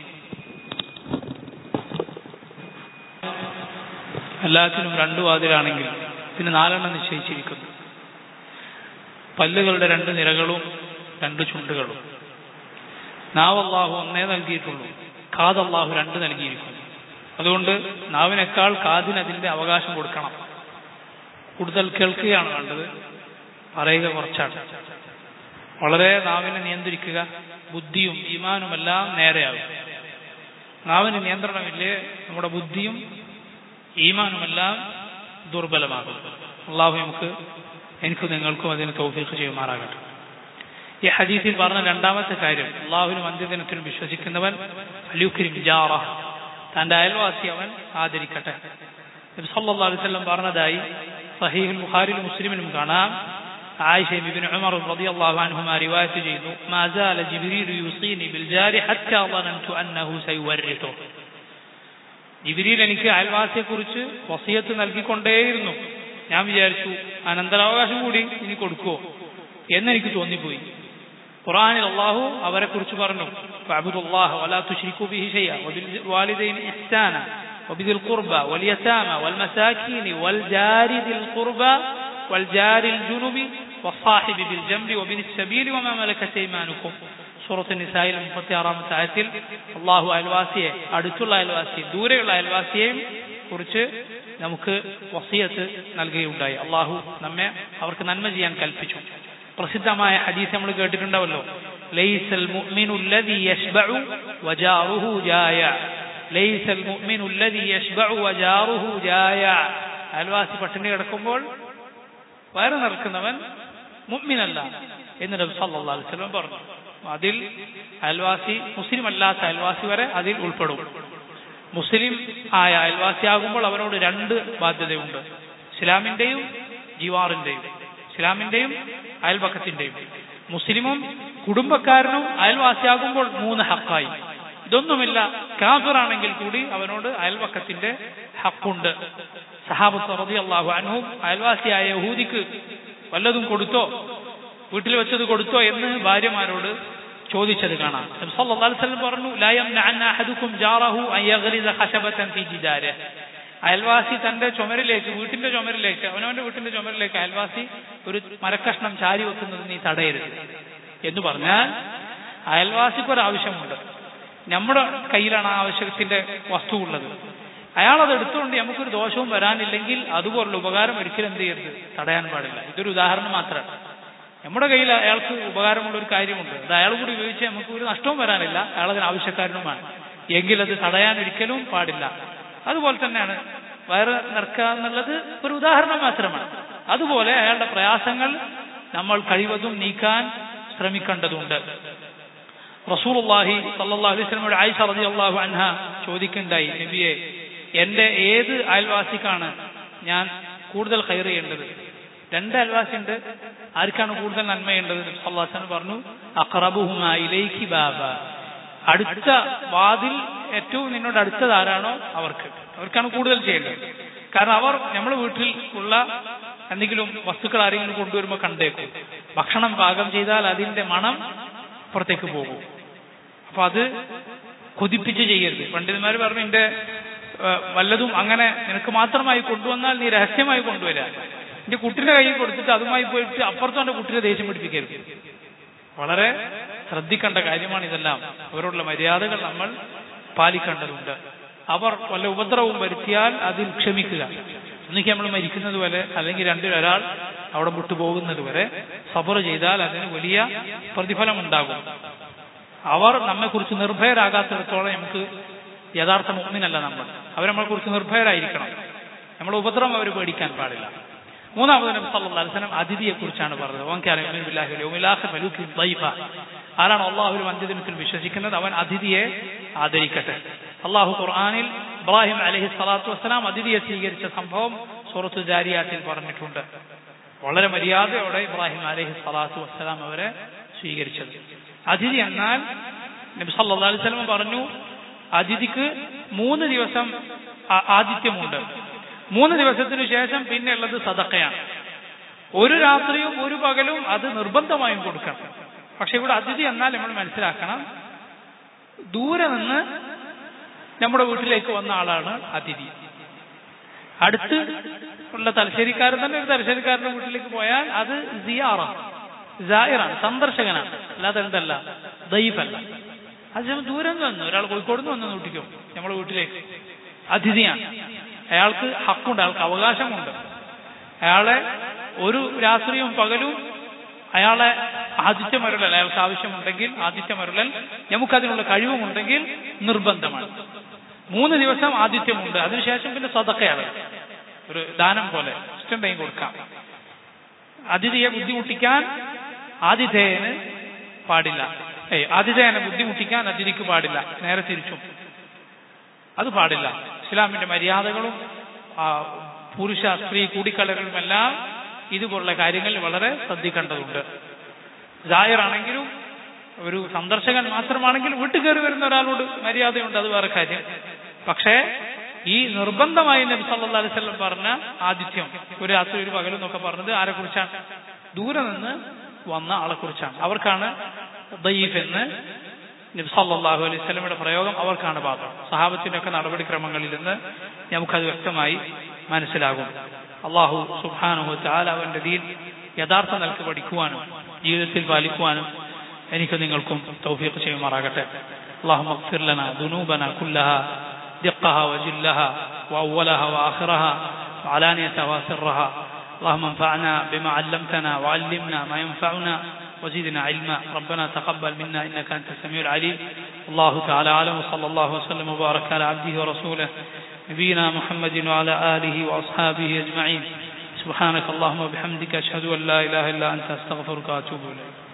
എല്ലാത്തിനും രണ്ടു വാതിലാണെങ്കിൽ ഇതിന് നാലെണ്ണം നിശ്ചയിച്ചിരിക്കുന്നു. പല്ലുകളുടെ രണ്ട് നിരകളും രണ്ട് ചുണ്ടുകളും. നാവ് അള്ളാഹു ഒന്നേ നൽകിയിട്ടുള്ളൂ, കാത് അള്ളാഹു രണ്ട് നൽകിയിരിക്കുന്നു. അതുകൊണ്ട് നാവിനേക്കാൾ കാതിന് അതിന്റെ അവകാശം കൊടുക്കണം. കൂടുതൽ കേൾക്കുകയാണ് വേണ്ടത്, പറയുക കുറച്ചാണ്. വളരെ നാവിനെ നിയന്ത്രിക്കുക, ബുദ്ധിയും ഈമാനുമെല്ലാം നേരെയാകും. നാവിന് നിയന്ത്രണമില്ലേ നമ്മുടെ ബുദ്ധിയും ഈമാനുമെല്ലാം ദുർബലമാകും. അള്ളാഹു നമുക്ക് എനിക്ക് നിങ്ങൾക്കും അതിന് തൗഫീഖ് ചെയ്യുമാറാകട്ടെ. ഈ ഹദീസിൽ പറഞ്ഞ രണ്ടാമത്തെ കാര്യം, അള്ളാഹുവിനും അന്ത്യദിനത്തിനും വിശ്വസിക്കുന്നവൻ അലിയുക്രിം ജാറഹ്, തന്റെ അയൽവാസി അവൻ ആദരിക്കട്ടെ. നബി സല്ലല്ലാഹു അലൈഹി വസല്ലം പറഞ്ഞതായി സഹീഹുൽ ബുഖാരിയിലും മുസ്ലിമിലും കാണാം. ആയിഷ ബിബിൻ ഉമർ റളിയല്ലാഹു അൻഹുമാ റിവായത്ത് ചെയ്യുന്നു, മാ സാല ജിബ്രീൽ യുസീനി ബിൽ ജാരി ഹത്താ ളനൻതു അന്നഹു സയുവരിതു. ജിബ്രീൽ എനിക്ക് അയൽവാസിയെക്കുറിച്ച് വസിയത്ത് നൽകിക്കൊണ്ടേയിരുന്നു. ഞാൻ വിചാരിച്ചു അനന്തരാവകാശം കൂടി ഇനി കൊടുക്കുമോ എന്നെനിക്ക് തോന്നിപ്പോയി. ഖുർആനിൽ അല്ലാഹു അവരെ കുറിച്ച് പറഞ്ഞു, ഫഅബ്ദുല്ലാഹ വലാ തുശ്രികൂ ബിഹി ശൈഅ വബിൽ വാലിദൈനി ഇഹ്സാന വബിദിൽ ഖുർബ വൽ യതാമ വൽ മസാകീൻ വൽ ജാരി ദിൽ ഖുർബ വൽ ജാരിൽ ജുനുബി വസ്സാഹിബി ബിൽ ജംബി വബിനിസ് സബീലി വമാ മലകത് അയ്മാനുകും. സൂറത്തുൻ നിസായിൽ മുപ്പത്തിയാറാമത്തെ ആയത്തിൽ അല്ലാഹു അയൽവാസിയെ, അടുത്തുള്ള അയൽവാസിയെ ദൂരെയുള്ള അയൽവാസിയെയും കുറിച്ച് നമുക്ക് വസിയത്ത് നൽകുകയുണ്ടായി. അള്ളാഹു നമ്മെ അവർക്ക് നന്മ ചെയ്യാൻ കൽപ്പിച്ചു. പ്രസിദ്ധമായ ഹദീസ് നമ്മൾ കേട്ടിട്ടുണ്ടാവല്ലോ, ലൈസൽ മുഅ്മിനു അല്ലദീ യശ്ബഉ വജാറുഹു ജായ, ലൈസൽ മുഅ്മിനു അല്ലദീ യശ്ബഉ വജാറുഹു ജായ. അയൽവാസി പട്ടിണി കിടക്കുമ്പോൾ വയറ് നിറക്കുന്നവൻ മുഅ്മിനല്ല എന്ന് നബി സല്ലല്ലാഹു അലൈഹി വസല്ലം പറഞ്ഞു. അതിൽ അയൽവാസി മുസ്ലിം അല്ലാത്ത അയൽവാസി വരെ അതിൽ ഉൾപ്പെടും. മുസ്ലിം ആയ അയൽവാസിയാകുമ്പോൾ അവനോട് രണ്ട് ബാധ്യതയുണ്ട്, ഇസ്ലാമിന്റെയും ജീവാറിന്റെയും, ഇസ്ലാമിന്റെയും അയൽപക്കത്തിന്റെയും. മുസ്ലിമും കുടുംബക്കാരനും അയൽവാസിയാകുമ്പോൾ മൂന്ന് ഹക്കായി. ഇതൊന്നുമില്ല, കാഫിറാണെങ്കിൽ കൂടി അവനോട് അയൽപക്കത്തിന്റെ ഹക്കുണ്ട്. സഹാബത്ത് റളിയല്ലാഹു അൻഹും അയൽവാസിയായ യഹൂദിക്ക് വല്ലതും കൊടുത്തോ, വീട്ടിൽ വെച്ചത് കൊടുത്തോ എന്ന് ഭാര്യമാരോട് ചോദിച്ചത് കാണാം. നബി സല്ലല്ലാഹു അലൈഹി വസല്ലം പറഞ്ഞു, ലാ യംനഅന്ന അഹദുക്കും ജാറഹു അൻ യഗ്രിസ ഖശബതൻ ഫീ ജിദാരിഹി. അയൽവാസി തന്റെ ചുമരിലേക്ക്, വീട്ടിന്റെ ചുമരിലേക്ക്, അവനവന്റെ വീട്ടിന്റെ ചുമരിലേക്ക് അയൽവാസി ഒരു മരക്കഷ്ണം ചാരി വെക്കുന്നത് നീ തടയരുത് എന്ന് പറഞ്ഞാൽ, അയൽവാസിക്കൊരാവശ്യമുണ്ട്, നമ്മുടെ കയ്യിലാണ് ആ ആവശ്യത്തിന്റെ വസ്തു ഉള്ളത്. അയാളത് എടുത്തുകൊണ്ട് നമുക്കൊരു ദോഷവും വരാനില്ലെങ്കിൽ അതുപോലുള്ള ഉപകാരം ഒരിക്കലും എന്ത് ചെയ്യരുത്, തടയാൻ പാടില്ല. ഇതൊരു ഉദാഹരണം മാത്രമാണ്. നമ്മുടെ കയ്യിൽ അയാൾക്ക് ഉപകാരമുള്ള ഒരു കാര്യമുണ്ട്, അത് അയാൾ കൂടി ഉപയോഗിച്ച് നമുക്ക് ഒരു നഷ്ടവും വരാനില്ല, അയാളതിന് ആവശ്യക്കാരനുമാണ് എങ്കിൽ അത് തടയാൻ ഒരിക്കലും പാടില്ല. അതുപോലെ തന്നെയാണ് വയറ് നിറക്കുക എന്നുള്ളത് ഒരു ഉദാഹരണം മാത്രമാണ്. അതുപോലെ അയാളുടെ പ്രയാസങ്ങൾ നമ്മൾ കഴിവതും നീക്കാൻ ശ്രമിക്കേണ്ടതുണ്ട്. റസൂലുള്ളാഹി സ്വല്ലല്ലാഹു അലൈഹി വസല്ലമയുടെ ആയിഷ റളിയല്ലാഹു അൻഹ ചോദിക്കുണ്ടായി, നബിയെ, എന്റെ ഏത് അയൽവാസിക്കാണ് ഞാൻ കൂടുതൽ ഖൈർ ചെയ്യേണ്ടത്? രണ്ട് അയൽവാസി ഉണ്ട്, ആർക്കാണ് കൂടുതൽ നന്മയുണ്ടത്? നബി സല്ലല്ലാഹു അലൈഹി വസല്ലം പറഞ്ഞു, അഖറബുഹുമാ ഇലൈകി ബാബ, അടുത്ത വാതിൽ ഏറ്റവും നിന്നോട് അടുത്തത് ആരാണോ അവർക്ക് അവർക്കാണ് കൂടുതൽ ചെയ്യേണ്ടത്. കാരണം അവർ നമ്മുടെ വീട്ടിൽ ഉള്ള എന്തെങ്കിലും വസ്തുക്കൾ ആരെങ്കിലും കൊണ്ടുവരുമ്പോൾ കണ്ടേക്കും. ഭക്ഷണം പാകം ചെയ്താൽ അതിന്റെ മണം പുറത്തേക്ക് പോകും. അപ്പൊ അത് കൊതിപ്പിച്ച് ചെയ്യരുത്. പണ്ഡിതന്മാർ പറഞ്ഞു, എന്റെ വല്ലതും അങ്ങനെ നിനക്ക് മാത്രമായി കൊണ്ടുവന്നാൽ നീ രഹസ്യമായി കൊണ്ടുവരാ. എന്റെ കുട്ടിയുടെ കയ്യിൽ കൊടുത്തിട്ട് അതുമായി പോയിട്ട് അപ്പുറത്തും എന്റെ കുട്ടിയെ ദേഷ്യം പിടിപ്പിക്കരുത്. വളരെ ശ്രദ്ധിക്കേണ്ട കാര്യമാണ് ഇതെല്ലാം. അവരോടുള്ള മര്യാദകൾ നമ്മൾ പാലിക്കേണ്ടതുണ്ട്. അവർ വല്ല ഉപദ്രവവും വരുത്തിയാൽ അതിൽ ക്ഷമിക്കുക. ഒന്നിക്ക് നമ്മൾ മരിക്കുന്നത് വരെ അല്ലെങ്കിൽ രണ്ടിലൊരാൾ അവിടെ വിട്ടുപോകുന്നത് വരെ സബർ ചെയ്താൽ അതിന് വലിയ പ്രതിഫലം ഉണ്ടാകും. അവർ നമ്മെക്കുറിച്ച് നിർഭയരാകാത്തിടത്തോളം നമുക്ക് യഥാർത്ഥ മുഅ്മിനല്ല നമ്മൾ. അവർ നമ്മളെക്കുറിച്ച് നിർഭയരായിരിക്കണം. നമ്മളെ ഉപദ്രവം അവർ പേടിക്കാൻ പാടില്ല. മൂന്നാമത് നബി സല്ലല്ലാഹു അലൈഹി വസല്ലം അതിഥിയെ കുറിച്ചാണ് പറഞ്ഞത്. ആരാണ് അള്ളാഹുവിലും അന്ത്യദിനത്തിൽ വിശ്വസിക്കുന്നത് അവൻ അതിഥിയെ ആദരിക്കട്ടെ. അള്ളാഹു ഖുർആനിൽ ഇബ്രാഹിം അലൈഹി സ്വലാത്തു വസ്സലാം അതിഥിയെ സ്വീകരിച്ച സംഭവം സൂറത്തു ജാരിയാത്തിൽ പറഞ്ഞിട്ടുണ്ട്. വളരെ മര്യാദയോടെ ഇബ്രാഹിം അലൈഹി സ്വലാത്തു വസ്സലാം അവരെ സ്വീകരിച്ചത്. അതിഥി എന്നാൽ നബി സല്ലല്ലാഹു അലൈഹി വസല്ലം പറഞ്ഞു, അതിഥിക്ക് മൂന്ന് ദിവസം ആതിഥ്യമുണ്ട്. മൂന്ന് ദിവസത്തിനു ശേഷം പിന്നെ ഉള്ളത് സദഖയാണ്. ഒരു രാത്രിയും ഒരു പകലും അത് നിർബന്ധമായും കൊടുക്കണം. പക്ഷെ ഇവിടെ അതിഥി എന്നാൽ നമ്മൾ മനസ്സിലാക്കണം, ദൂരെ നിന്ന് നമ്മുടെ വീട്ടിലേക്ക് വന്ന ആളാണ് അതിഥി. അടുത്ത് ഉള്ള തലശ്ശേരിക്കാരൻ തന്നെ ഒരു തലശ്ശേരിക്കാരന്റെ വീട്ടിലേക്ക് പോയാൽ അത് സിയാറാണ്, ജായിറാണ്, സന്ദർശകനാണ്. അല്ലാതെ എന്തല്ല, ദൈഫല്ല. അത് ദൂരെ നിന്ന് വന്നു ഒരാൾ കോഴിക്കോട് നിന്ന് വന്നു കൂട്ടിക്കും നമ്മുടെ വീട്ടിലേക്ക്, അതിഥിയാണ്. അയാൾക്ക് ഹക്കുണ്ട്, അയാൾക്ക് അവകാശമുണ്ട്. അയാളെ ഒരു രാത്രിയും പകലും അയാളെ ആതിഥ്യമരുളൽ അയാൾക്ക് ആവശ്യമുണ്ടെങ്കിൽ ആതിഥ്യമരുളൽ നമുക്കതിനുള്ള കഴിവുമുണ്ടെങ്കിൽ നിർബന്ധമാണ്. മൂന്ന് ദിവസം ആതിഥ്യമുണ്ട്. അതിനുശേഷം പിന്നെ സദഖയാണ്, ഒരു ദാനം പോലെ ഇഷ്ടം കൊടുക്കാം. അതിഥിയെ ബുദ്ധിമുട്ടിക്കാൻ ആതിഥേയന് പാടില്ല. ഏയ് ആതിഥേയനെ ബുദ്ധിമുട്ടിക്കാൻ അതിഥിക്ക് പാടില്ല. നേരെ തിരിച്ചും അത് പാടില്ല. ഇസ്ലാമിന്റെ മര്യാദകളും പുരുഷ സ്ത്രീ കൂടിക്കലകളുമെല്ലാം ഇതുപോലുള്ള കാര്യങ്ങളിൽ വളരെ ശ്രദ്ധിക്കേണ്ടതുണ്ട്. ജായറാണെങ്കിലും ഒരു സന്ദർശകൻ മാത്രമാണെങ്കിലും വീട്ടിൽ കയറി വരുന്ന ഒരാളോട് മര്യാദയുണ്ട്, അത് വേറെ കാര്യം. പക്ഷേ ഈ നിർബന്ധമായി നബി സല്ലല്ലാഹു അലൈഹി വസല്ലം പറഞ്ഞ ആതിഥ്യം ഒരു രാത്രി ഒരു പകലും എന്നൊക്കെ പറഞ്ഞത് ആരെ കുറിച്ചാണ്? ദൂരെ നിന്ന് വന്ന ആളെ കുറിച്ചാണ്. അവർക്കാണ് ദഈഫ് എന്ന് നബി സല്ലല്ലാഹു അലൈഹി വസല്ലമയുടെ പ്രയോഗം അവർക്കാണ് പാത്രം. സഹാബത്തിന്റെ ഒക്കെ നടപടിക്രമങ്ങളിൽ നിന്ന് നമുക്കത് വ്യക്തമായി മനസ്സിലാകും. അള്ളാഹു സുബ്ഹാനഹു വ തആല അവന്റെ ദീൻ യഥാർത്ഥ നിലക്ക് പഠിക്കുവാനും ജീവിതത്തിൽ പാലിക്കുവാനും എനിക്ക് നിങ്ങൾക്കും തൗഫീഖ് ചെയ്യുമാറാകട്ടെ. اللهم اغفر لنا ذنوبنا كلها دقها وجلها وأولها وآخرها وعلانيتها وسرها. اللهم انفعنا بما علمتنا وعلمنا ما ينفعنا وزدنا علما. ربنا تقبل منا إنك أنت السميع العليم. الله تعالى أعلم، وصلى الله وسلم وبارك على عبده ورسوله نبينا محمد وعلى آله وأصحابه أجمعين. سبحانك اللهم وبحمدك أشهد أن لا إله إلا أنت أستغفرك وأتوب إليك.